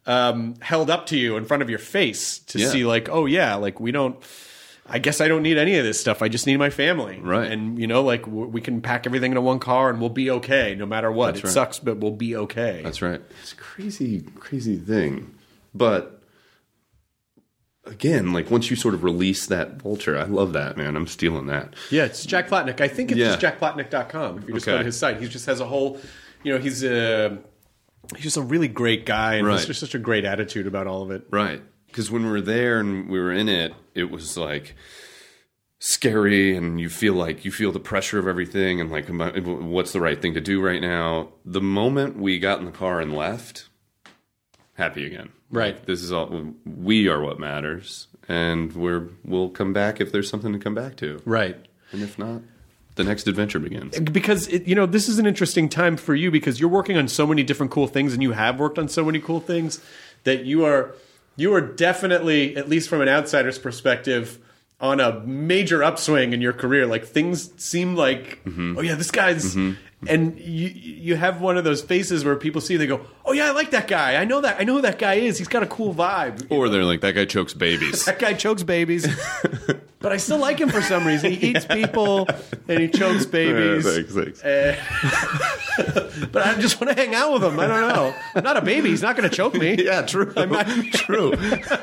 um, held up to you in front of your face to Yeah. see like, oh yeah, like we don't. I guess I don't need any of this stuff. I just need my family. Right. And, you know, like w- we can pack everything into one car and we'll be okay no matter what. That's it right. sucks, but we'll be okay. That's right. It's a crazy, crazy thing. But again, like once you sort of release that vulture, I love that, man. I'm stealing that. Yeah, it's Jack Plotnick. I think it's Yeah. just jack plotnick dot com. If you just Okay. go to his site, he just has a whole, you know, he's a, he's just a really great guy and Right. he's just such a great attitude about all of it. Right. Because when we were there and we were in it, it was like scary and you feel like you feel the pressure of everything and like what's the right thing to do right now. The moment we got in the car and left, happy again. Right. Like, this is all, we are what matters, and we're we'll come back if there's something to come back to. Right. And if not, the next adventure begins. Because, it, you know, this is an interesting time for you because you're working on so many different cool things and you have worked on so many cool things that you are you are definitely, at least from an outsider's perspective, on a major upswing in your career. Like things seem like, mm-hmm. oh yeah, this guy's, mm-hmm. and you you have one of those faces where people see, they go, oh yeah, I like that guy. I know that. I know who that guy is. He's got a cool vibe. Or they're like, that guy chokes babies. That guy chokes babies. But I still like him for some reason. He eats people and he chokes babies. Yeah, thanks, thanks. Uh, but I just want to hang out with him. I don't know. I'm not a baby. He's not going to choke me. Yeah, true. I'm not true.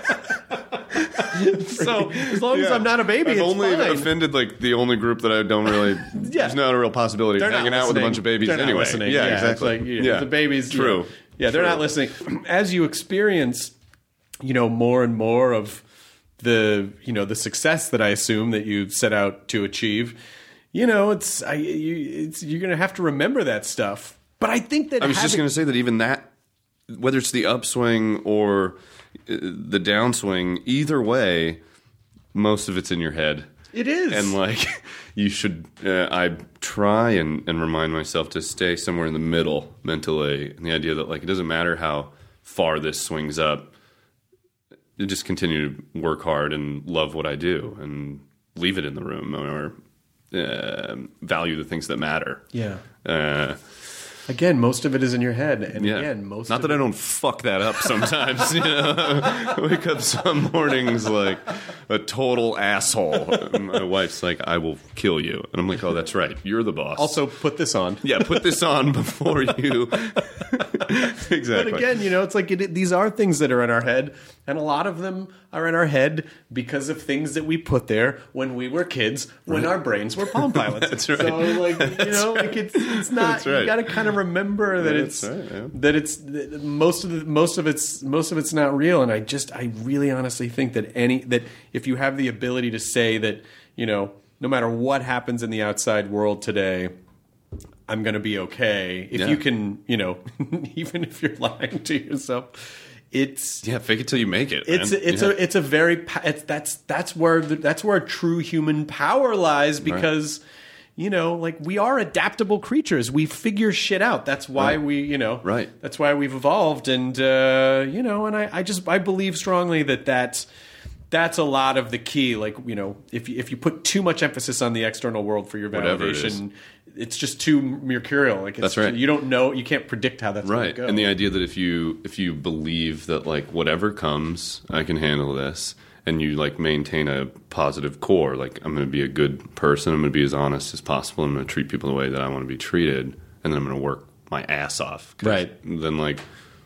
So as long as Yeah. I'm not a baby, I've it's only fine. offended like the only group that I don't really. Yeah. There's not a real possibility They're of not hanging out with a listening. bunch of babies They're not anyway. listening. Yeah, Yeah, exactly. it's like, you know, yeah, the babies. True. You know, yeah, they're True. not listening. As you experience, you know, more and more of the, you know, the success that I assume that you set out to achieve. You know, it's I, you, it's you're going to have to remember that stuff. But I think that I was just having- going to say that even that, whether it's the upswing or uh, the downswing, either way, most of it's in your head. It is. And like, you should, uh, I try and, and remind myself to stay somewhere in the middle mentally. And the idea that like, it doesn't matter how far this swings up, you just continue to work hard and love what I do and leave it in the room or uh, value the things that matter. Yeah. Uh, Again, most of it is in your head, and Yeah. again, most not of that it- I don't fuck that up sometimes. You know, wake up some mornings like a total asshole. And my wife's like, "I will kill you," and I'm like, "Oh, that's right. You're the boss." Also, put this on. yeah, put this on before you. Exactly. But again, you know, it's like it, these are things that are in our head, and a lot of them are in our head because of things that we put there when we were kids, when our brains were Palm Pilots. That's right. So, like, you know, like it's it's not. That's right. You got to kind of remember that That's it's right, yeah. that it's that most of the most of it's most of it's not real. And I just I really honestly think that any that if you have the ability to say that, you know, no matter what happens in the outside world today, I'm going to be okay. If Yeah. you can, you know, even if you're lying to yourself, it's Yeah, fake it till you make it. it's man. it's yeah. a it's a very pa- it's, that's that's where the, that's where true human power lies because you know, like we are adaptable creatures. We figure shit out. That's why Right. we, you know, Right. That's why we've evolved, and uh, you know, and I, I just I believe strongly that that's that's a lot of the key. Like, you know, if you, if you put too much emphasis on the external world for your Whatever it validation, it's just too mercurial. Like, it's, That's right. You don't know. You can't predict how that's going right. to go. And the idea that if you if you believe that like whatever comes, I can handle this, and you like maintain a positive core, like I'm going to be a good person, I'm going to be as honest as possible, I'm going to treat people the way that I want to be treated, and then I'm going to work my ass off. 'Cause Right. Then like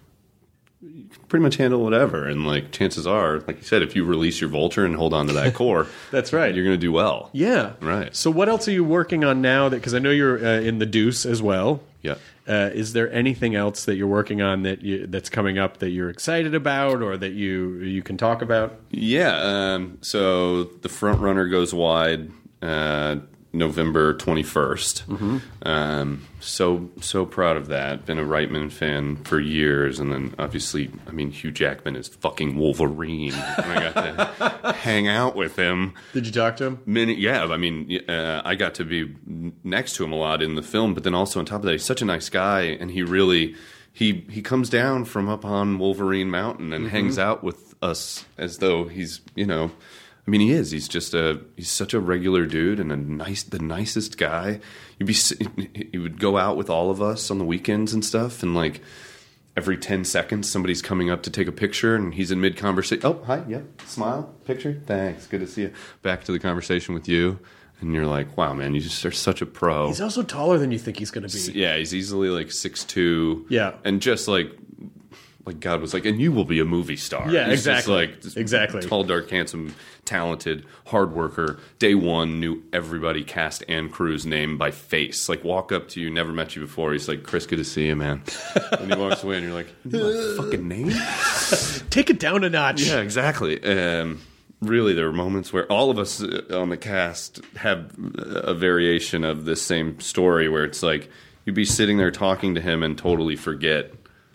you can pretty much handle whatever, and like chances are, like you said, if you release your vulture and hold on to that core, That's right. you're going to do well. Yeah. Right. So what else are you working on now? That because I know you're uh, in the Deuce as well. Yeah. Uh, is there anything else that you're working on that you, that's coming up that you're excited about or that you you can talk about? Yeah. Um, so the front runner goes wide uh, November twenty-first. Mm-hmm. Um, so so proud of that. Been a Reitman fan for years, and then obviously, I mean, Hugh Jackman is fucking Wolverine. And I got to hang out with him. Did you talk to him? Many, yeah, I mean, uh, I got to be next to him a lot in the film, but then also on top of that, he's such a nice guy, and he really he he comes down from up on Wolverine Mountain and mm-hmm. hangs out with us as though he's, you know, I mean, he is. He's just a he's such a regular dude and a nice the nicest guy. You'd be he would go out with all of us on the weekends and stuff, and like every ten seconds somebody's coming up to take a picture and he's in mid-conversation. Oh, hi, yeah, smile, picture, thanks, good to see you. Back to the conversation with you. And you're like, wow, man, you just are such a pro. He's also taller than you think he's going to be. Yeah, he's easily like six two. Yeah. And just like, like God was like, and you will be a movie star. Yeah, he's exactly. Just like, exactly. Tall, dark, handsome, talented, hard worker. Day one, knew everybody, cast and crew's name by face. Like, walk up to you, never met you before. He's like, Chris, good to see you, man. And he walks away and you're like, you know my fucking name? Take it down a notch. Yeah, exactly. Um, really, there were moments where all of us on the cast have a variation of this same story where it's like you'd be sitting there talking to him and totally forget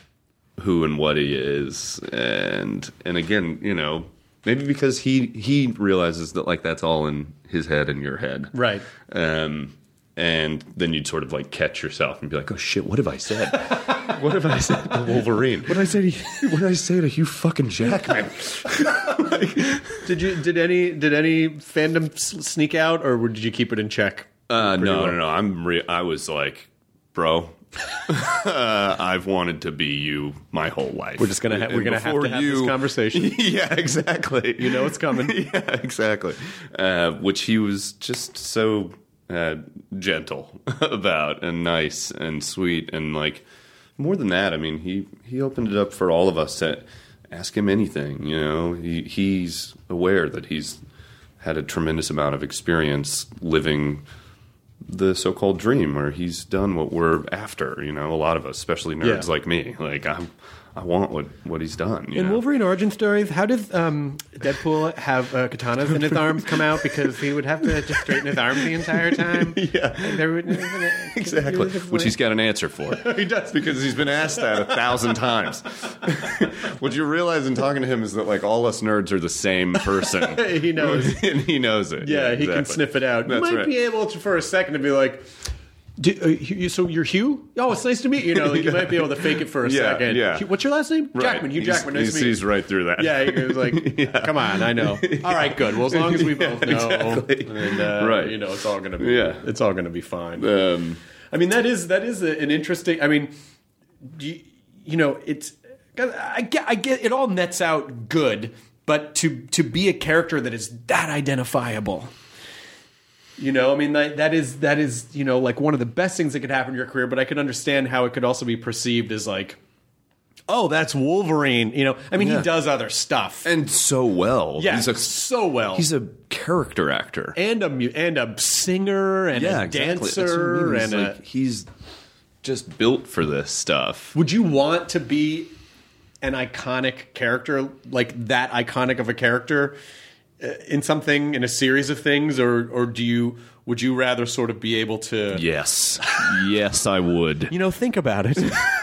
who and what he is. And and again, you know, maybe because he he realizes that like that's all in his head and your head. Right. Um, and then you'd sort of like catch yourself and be like, oh shit, what have I said? What have I said to Wolverine? What did I say to what did I say to Hugh fucking Jackman? like, did you did any did any fandom s- sneak out, or did you keep it in check? Uh, no, well? no, no. I'm re- I was like, bro, uh, I've wanted to be you my whole life. We're just gonna ha- we're gonna have to have you, this conversation. Yeah, exactly. You know it's coming. Yeah, exactly. Uh, which he was just so uh, gentle about, and nice and sweet, and like more than that. I mean, he he opened it up for all of us to ask him anything. You know, he he's aware that he's had a tremendous amount of experience living the so-called dream, where he's done what we're after, you know, a lot of us, especially nerds yeah. like me. Like, I'm, I want what, what he's done. You in know? Wolverine origin stories, how did um, Deadpool have uh, katanas in his arms come out? Because he would have to just straighten his arms the entire time. Yeah, there would, exactly. Which he's got an answer for. He does, because he's been asked that a thousand times. What you realize in talking to him is that like all us nerds are the same person. He knows, and he knows it. Yeah, yeah he exactly. can sniff it out. That's you might right. be able to, for a second, to be like, Do, uh, you, so you're Hugh? Oh, it's nice to meet you. You know, like you might be able to fake it for a yeah, second. Yeah. Hugh, what's your last name? Right. Jackman. Hugh He's, Jackman. Nice he to meet you. sees right through that. Yeah, he was like, yeah. Come on, I know. All right, good. Well, as long as we both know, exactly. and, uh, right. you know, it's all gonna be, yeah. it's all gonna be fine. Um, I mean, that is that is a, an interesting. I mean, you, you know, it's I get, I get it all nets out good, but to to be a character that is that identifiable. You know, I mean, that, that is, that is, you know, like one of the best things that could happen in your career, but I could understand how it could also be perceived as like, oh, that's Wolverine. You know, I mean, yeah. he does other stuff. And so well. Yeah, he's a, so well. He's a character actor. And a, mu- and a singer and yeah, a exactly. dancer. He's and like, a, he's just built for this stuff. Would you want to be an iconic character, like that iconic of a character? In something, in a series of things, or or do you would you rather sort of be able to? Yes, yes, I would. You know, think about it.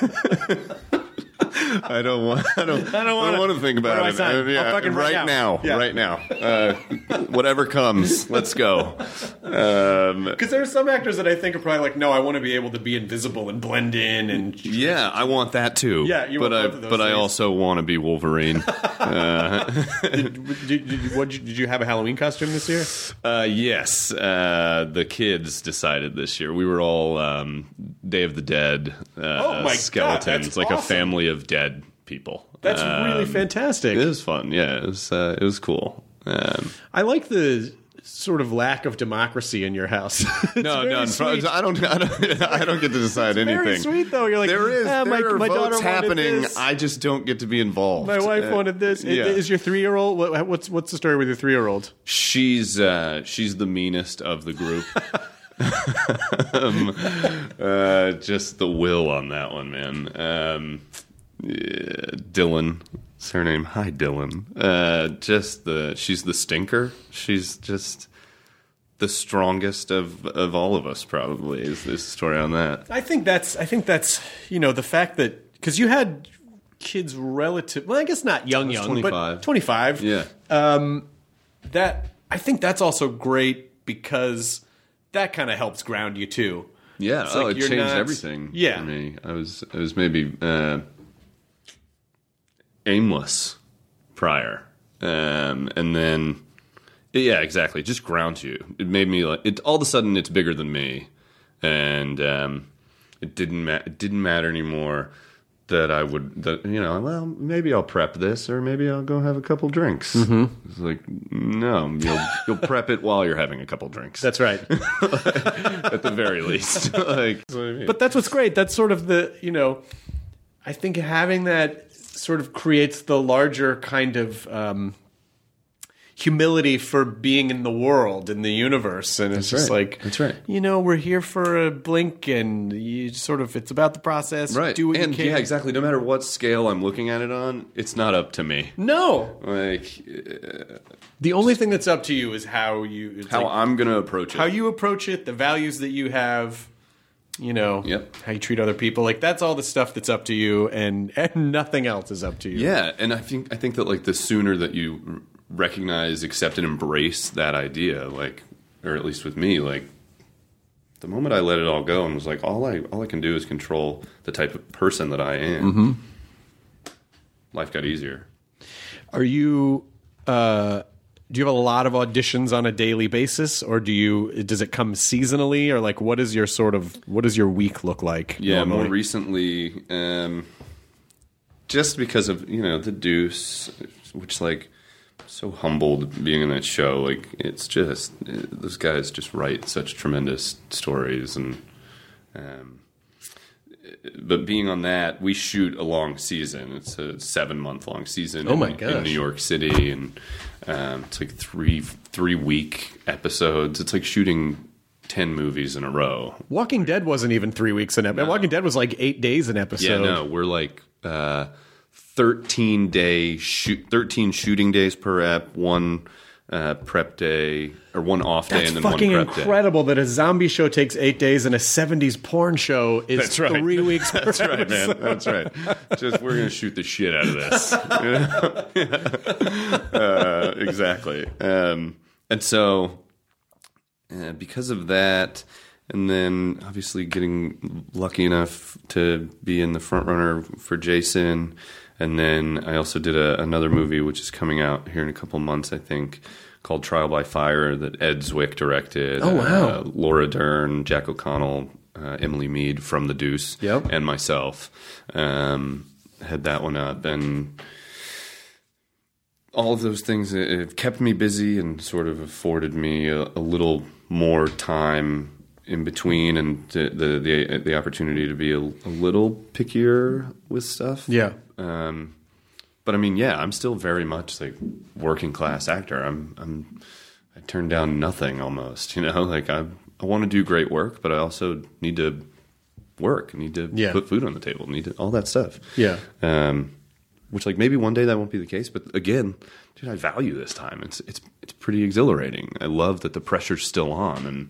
I don't want. I don't. I don't, wanna, I don't want to think about it. Uh, yeah, I'll fucking right, right now. Yeah. Right now. Uh, whatever comes, let's go. Because um, there are some actors that I think are probably like, no, I want to be able to be invisible and blend in, and yeah, I want that too. Yeah, you but want I both of those but things. I also want to be Wolverine. uh, did, did, did, what, did you have a Halloween costume this year? Uh, yes, uh, the kids decided this year. We were all um, Day of the Dead uh, oh my skeletons, God, that's like awesome. a family of dead people. That's um, really fantastic. It was fun. Yeah, it was. Uh, it was cool. Um, I like the sort of lack of democracy in your house. no, no, I don't. I don't. I don't get to decide it's anything. Very sweet though. You're like, there is. ah, my, there are my votes daughter happening. This. I just don't get to be involved. My wife uh, wanted this. Yeah. Is your three year old? What, what's what's the story with your three year old? She's uh, she's the meanest of the group. um, uh, just the will on that one, man. Um, yeah, Dylan, is her name? Hi, Dylan. Uh, just the she's the stinker. She's just the strongest of of all of us. Probably is this story on that. I think that's. I think that's. You know, the fact that because you had kids relative. Well, I guess not young, young, twenty-five. but twenty-five. Yeah. Um, that I think that's also great because that kind of helps ground you too. Yeah, It's oh, like it you're changed not- everything Yeah. for me. I was I was maybe uh, aimless prior, um, and then yeah, exactly. It just grounds you. It made me like it. All of a sudden, it's bigger than me, and um, it didn't ma- it didn't matter anymore that I would, that, you know, well, maybe I'll prep this, or maybe I'll go have a couple drinks. Mm-hmm. It's like, no, you'll you'll prep it while you're having a couple drinks. That's right. At the very least. Like, that's what I mean. But that's what's great. That's sort of the, you know, I think having that sort of creates the larger kind of um, humility for being in the world, in the universe. And it's That's just right. like, That's right. you know, we're here for a blink, and you sort of, it's about the process. Right. Do what and you can. yeah, exactly. No matter what scale I'm looking at it on, it's not up to me. No. Like, uh, The only thing that's up to you is how you, it's how like, I'm going to approach it. how you approach it, the values that you have, you know, Yep. how you treat other people. Like, that's all the stuff that's up to you, and, and nothing else is up to you. Yeah, and I think I think that like the sooner that you r- recognize, accept, and embrace that idea, like, or at least with me, like, the moment I let it all go and was like, all I all I can do is control the type of person that I am. Mm-hmm. Life got easier. Are you? Uh, do you have a lot of auditions on a daily basis, or do you? Does it come seasonally, or like what is your sort of what does your week look like? Yeah, normally? more recently, um, just because of, you know, The Deuce, which, like, so humbled being in that show. Like, it's just, it, those guys just write such tremendous stories. And um, but being on that, we shoot a long season. It's a seven month long season. Oh my in, gosh. in New York City, and um, it's like three three week episodes. It's like shooting ten movies in a row. Walking Dead wasn't even three weeks an episode. No. Walking Dead was like eight days an episode. Yeah, no, we're like uh, thirteen day shoot, thirteen shooting days per ep, one uh, prep day, or one off day, That's and then fucking one prep incredible that a zombie show takes eight days and a seventies porn show is That's right. three weeks per That's right, episode. man. That's right. Just, we're gonna shoot the shit out of this. uh, exactly. Um, and so, uh, because of that, and then obviously getting lucky enough to be in the front runner for Jason, and then I also did a, another movie which is coming out here in a couple months, I think, called Trial by Fire, that Ed Zwick directed. Oh, wow. Uh, Laura Dern, Jack O'Connell, uh, Emily Mead from The Deuce, Yep. and myself um, had that one up. And all of those things have kept me busy and sort of afforded me a, a little more time in between, and the the the, the opportunity to be a, a little pickier with stuff. Yeah. Um, but I mean, yeah, I'm still very much like working class actor. I'm I'm I turn down nothing almost. You know, like I I want to do great work, but I also need to work. Need to Yeah. put food on the table. Need to, all that stuff. Yeah. Um, which, like, maybe one day that won't be the case, but again, dude, I value this time. It's it's it's pretty exhilarating. I love that the pressure's still on, and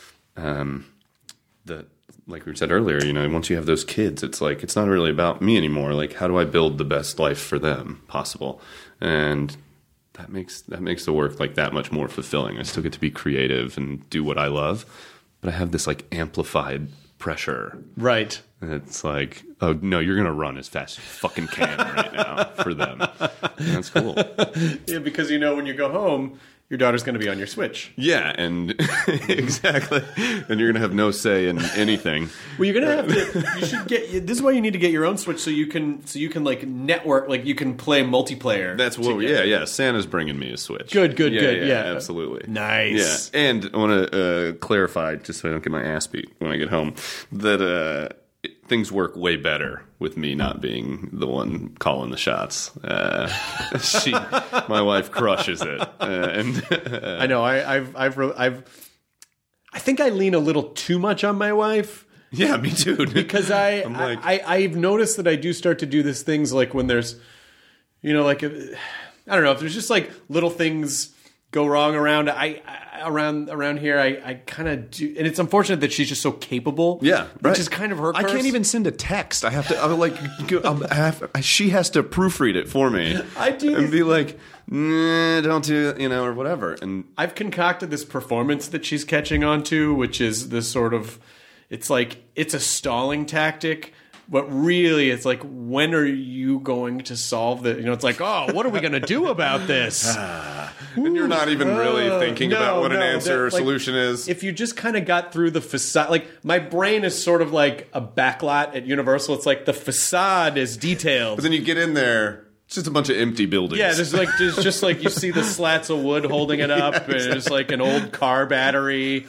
um, that, like we said earlier, you know, once you have those kids, it's like it's not really about me anymore. Like, how do I build the best life for them possible? And that makes that makes the work like that much more fulfilling. I still get to be creative and do what I love, but I have this like amplified pressure. Right. And it's like, oh, no, you're going to run as fast as you fucking can right now for them. And that's cool. Yeah, because you know when you go home, your daughter's going to be on your Switch. Yeah, and exactly. And you're going to have no say in anything. Well, you're gonna have to. You should get. This is why you need to get your own Switch, so you can, so you can like network, like you can play multiplayer. That's what. together. Yeah, yeah. Santa's bringing me a Switch. Good, good, yeah, good, yeah. absolutely. Nice. Yeah, and I want to uh, clarify, just so I don't get my ass beat when I get home, that uh, it, things work way better with me not being the one calling the shots. Uh, she, my wife, crushes it, uh, and uh, I know. I, I've, I've, re- I've. I think I lean a little too much on my wife. yeah, me too. dude. Because I, I'm like, I, I, I've noticed that I do start to do these things like when there's, you know, like, if, I don't know, if there's just like little things go wrong around, I, I around around here, I, I kind of do, and it's unfortunate that she's just so capable. Yeah, right. which is kind of her. I curse. can't even send a text. I have to. I'm like, go- I'm- I have, she has to proofread it for me. I do and these- be like, nah, don't do, you know, or whatever. And I've concocted this performance that she's catching on to, which is this sort of, it's like, it's a stalling tactic But really, it's like, when are you going to solve this? You know, it's like, oh, what are we going to do about this? And you're not even really Uh, thinking no, about what an no, answer that- or like, solution is. If you just kind of got through the facade, like my brain is sort of like a backlot at Universal. It's like the facade is detailed. But then you get in there, it's just a bunch of empty buildings. Yeah, there's like there's just like you see the slats of wood holding it up, and there's like an old car battery,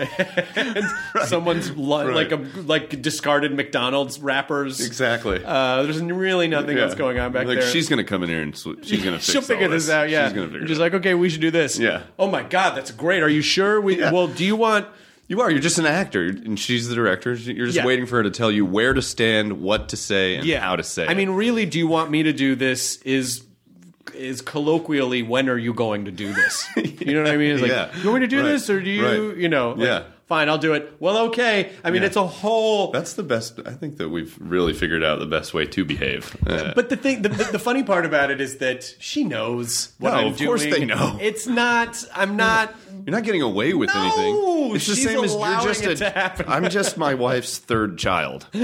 and someone's li- Right. like a like discarded McDonald's wrappers. Exactly. Uh, there's really nothing Yeah. else going on back like, there. She's going to come in here and sw- she's going to fix She'll figure all this out. Yeah, She's going to figure She's it out. like, okay, we should do this. Yeah. Oh my God, that's great. Are you sure? We Yeah. well, do you want? You are. You're just an actor, and she's the director. You're just Yeah. waiting for her to tell you where to stand, what to say, and how to say I it. mean, really, do you want me to do this? Is is colloquially, when are you going to do this? You know what I mean? It's like, Yeah. you want me to do Right. this, or do you, Right. you know? Like, Yeah. Fine, I'll do it. Well, okay. I mean, Yeah. it's a whole. That's the best. I think that we've really figured out the best way to behave. Uh, But the thing, the, the, the funny part about it is that she knows what No, I'm of doing. course they know. It's not. I'm not. you're not getting away with No, anything. It's the she's same as you're allowing just it a. to happen. I'm just my wife's third child. You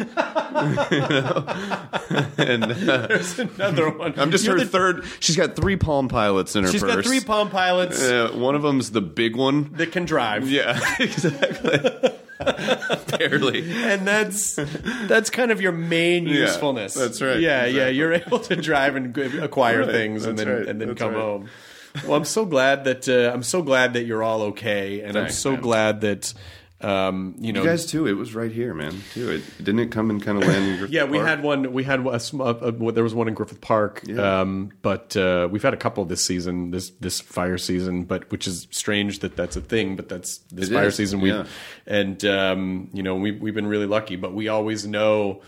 know? And uh, There's another one. I'm just You're her the- third. She's got three Palm Pilots in her She's purse. got three Palm Pilots Uh, one of them's the big one. that can drive. Yeah, exactly. Barely. And that's that's kind of your main Yeah, usefulness. that's right, Yeah, yeah. exactly. You're able to drive and g- acquire Right, things, and that's then right, and then that's come right. home. Well, I'm so glad that uh, I'm so glad that you're all okay, and I'm Thanks, so man. glad that um, you know. You guys too. It was right here, man. Too. It didn't it come and kind of land in Griffith yeah, we Park? had one. We had a, sm- a, a, there was one in Griffith Park, Yeah. um, but uh, we've had a couple this season, this this fire season. But which is strange that that's a thing. But that's this It fire is, season. We yeah. and um, you know we we've been really lucky. But we always know,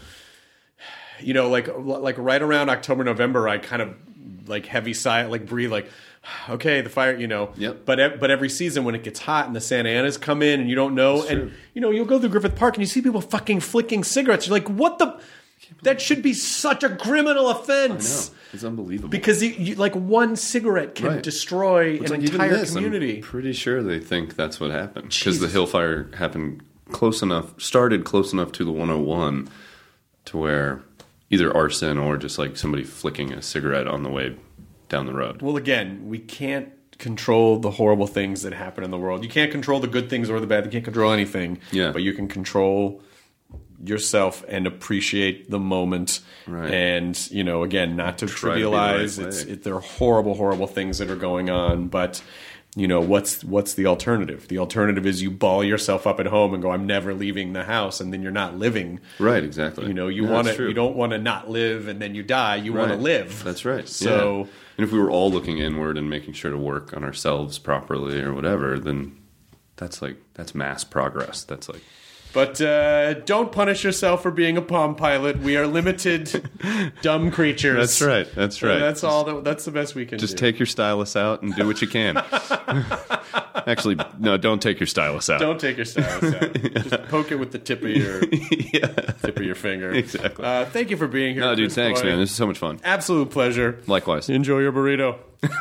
you know, like like right around October, November, I kind of like heavy sigh, like breathe, like. Okay, the fire, you know. Yep. But ev- but every season when it gets hot and the Santa Anas come in and you don't know, and true. you know you'll go through Griffith Park and you see people fucking flicking cigarettes. You're like, what the? That should be such a criminal offense. No, it's unbelievable. Because you, you, like one cigarette can Right. destroy It's an like even entire this, community. I'm pretty sure they think that's what happened because the Jesus. Hill Fire happened close enough, started close enough to the one oh one to where either arson or just like somebody flicking a cigarette on the way down the road. Well, again, we can't control the horrible things that happen in the world. You can't control the good things or the bad. You can't control anything. Yeah. But you can control yourself and appreciate the moment. Right. And, you know, again, not to Try to be the right trivialize. It's way. it, there are horrible, horrible things that are going on. But, you know, what's what's the alternative? The alternative is you ball yourself up at home and go, I'm never leaving the house. And then you're not living. Right, exactly. You know, you Yeah, want that's to. true. You don't want to not live and then you die. You want to Right. live. That's right. So, Yeah. And if we were all looking inward and making sure to work on ourselves properly or whatever, then that's like that's mass progress. That's like but uh, don't punish yourself for being a Palm Pilot. We are limited, dumb creatures. That's right. That's So right. that's all. That, that's the best we can just do. take your stylus out and do what you can. Actually, no, don't take your stylus out. Don't take your stylus out. Just poke it with the tip of your yeah. tip of your finger. Exactly. Uh, thank you for being here. No, dude, Chris thanks, Boy. man. This is so much fun. Absolute pleasure. Likewise. Enjoy your burrito.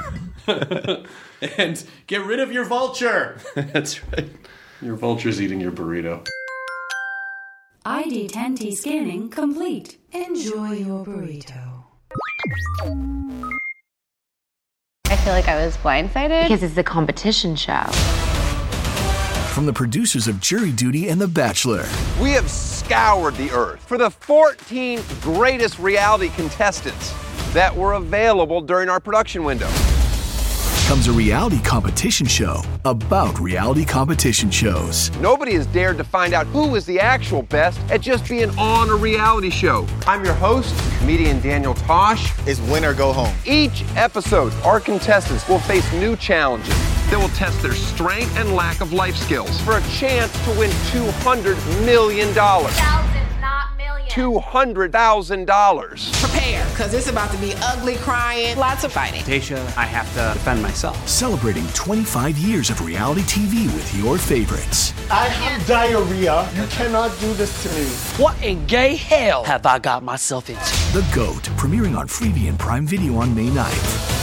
And get rid of your vulture. That's right. Your vulture's eating your burrito. I D ten T scanning complete. Enjoy your burrito. I feel like I was blindsided because it's a competition show. From the producers of Jury Duty and The Bachelor. We have scoured the earth for the fourteen greatest reality contestants that were available during our production window. Comes a reality competition show about reality competition shows. Nobody has dared to find out who is the actual best at just being on a reality show. I'm your host, comedian Daniel Tosh. It's win or go home. Each episode, our contestants will face new challenges that will test their strength and lack of life skills for a chance to win two hundred million dollars. Thousands, not millions. two hundred thousand dollars. Prepare, because it's about to be ugly crying, lots of fighting. Tasha, I have to defend myself. Celebrating twenty-five years of reality T V with your favorites. I have diarrhea. You cannot do this to me. What in gay hell have I got myself into? The GOAT, premiering on Freevee and Prime Video on May ninth.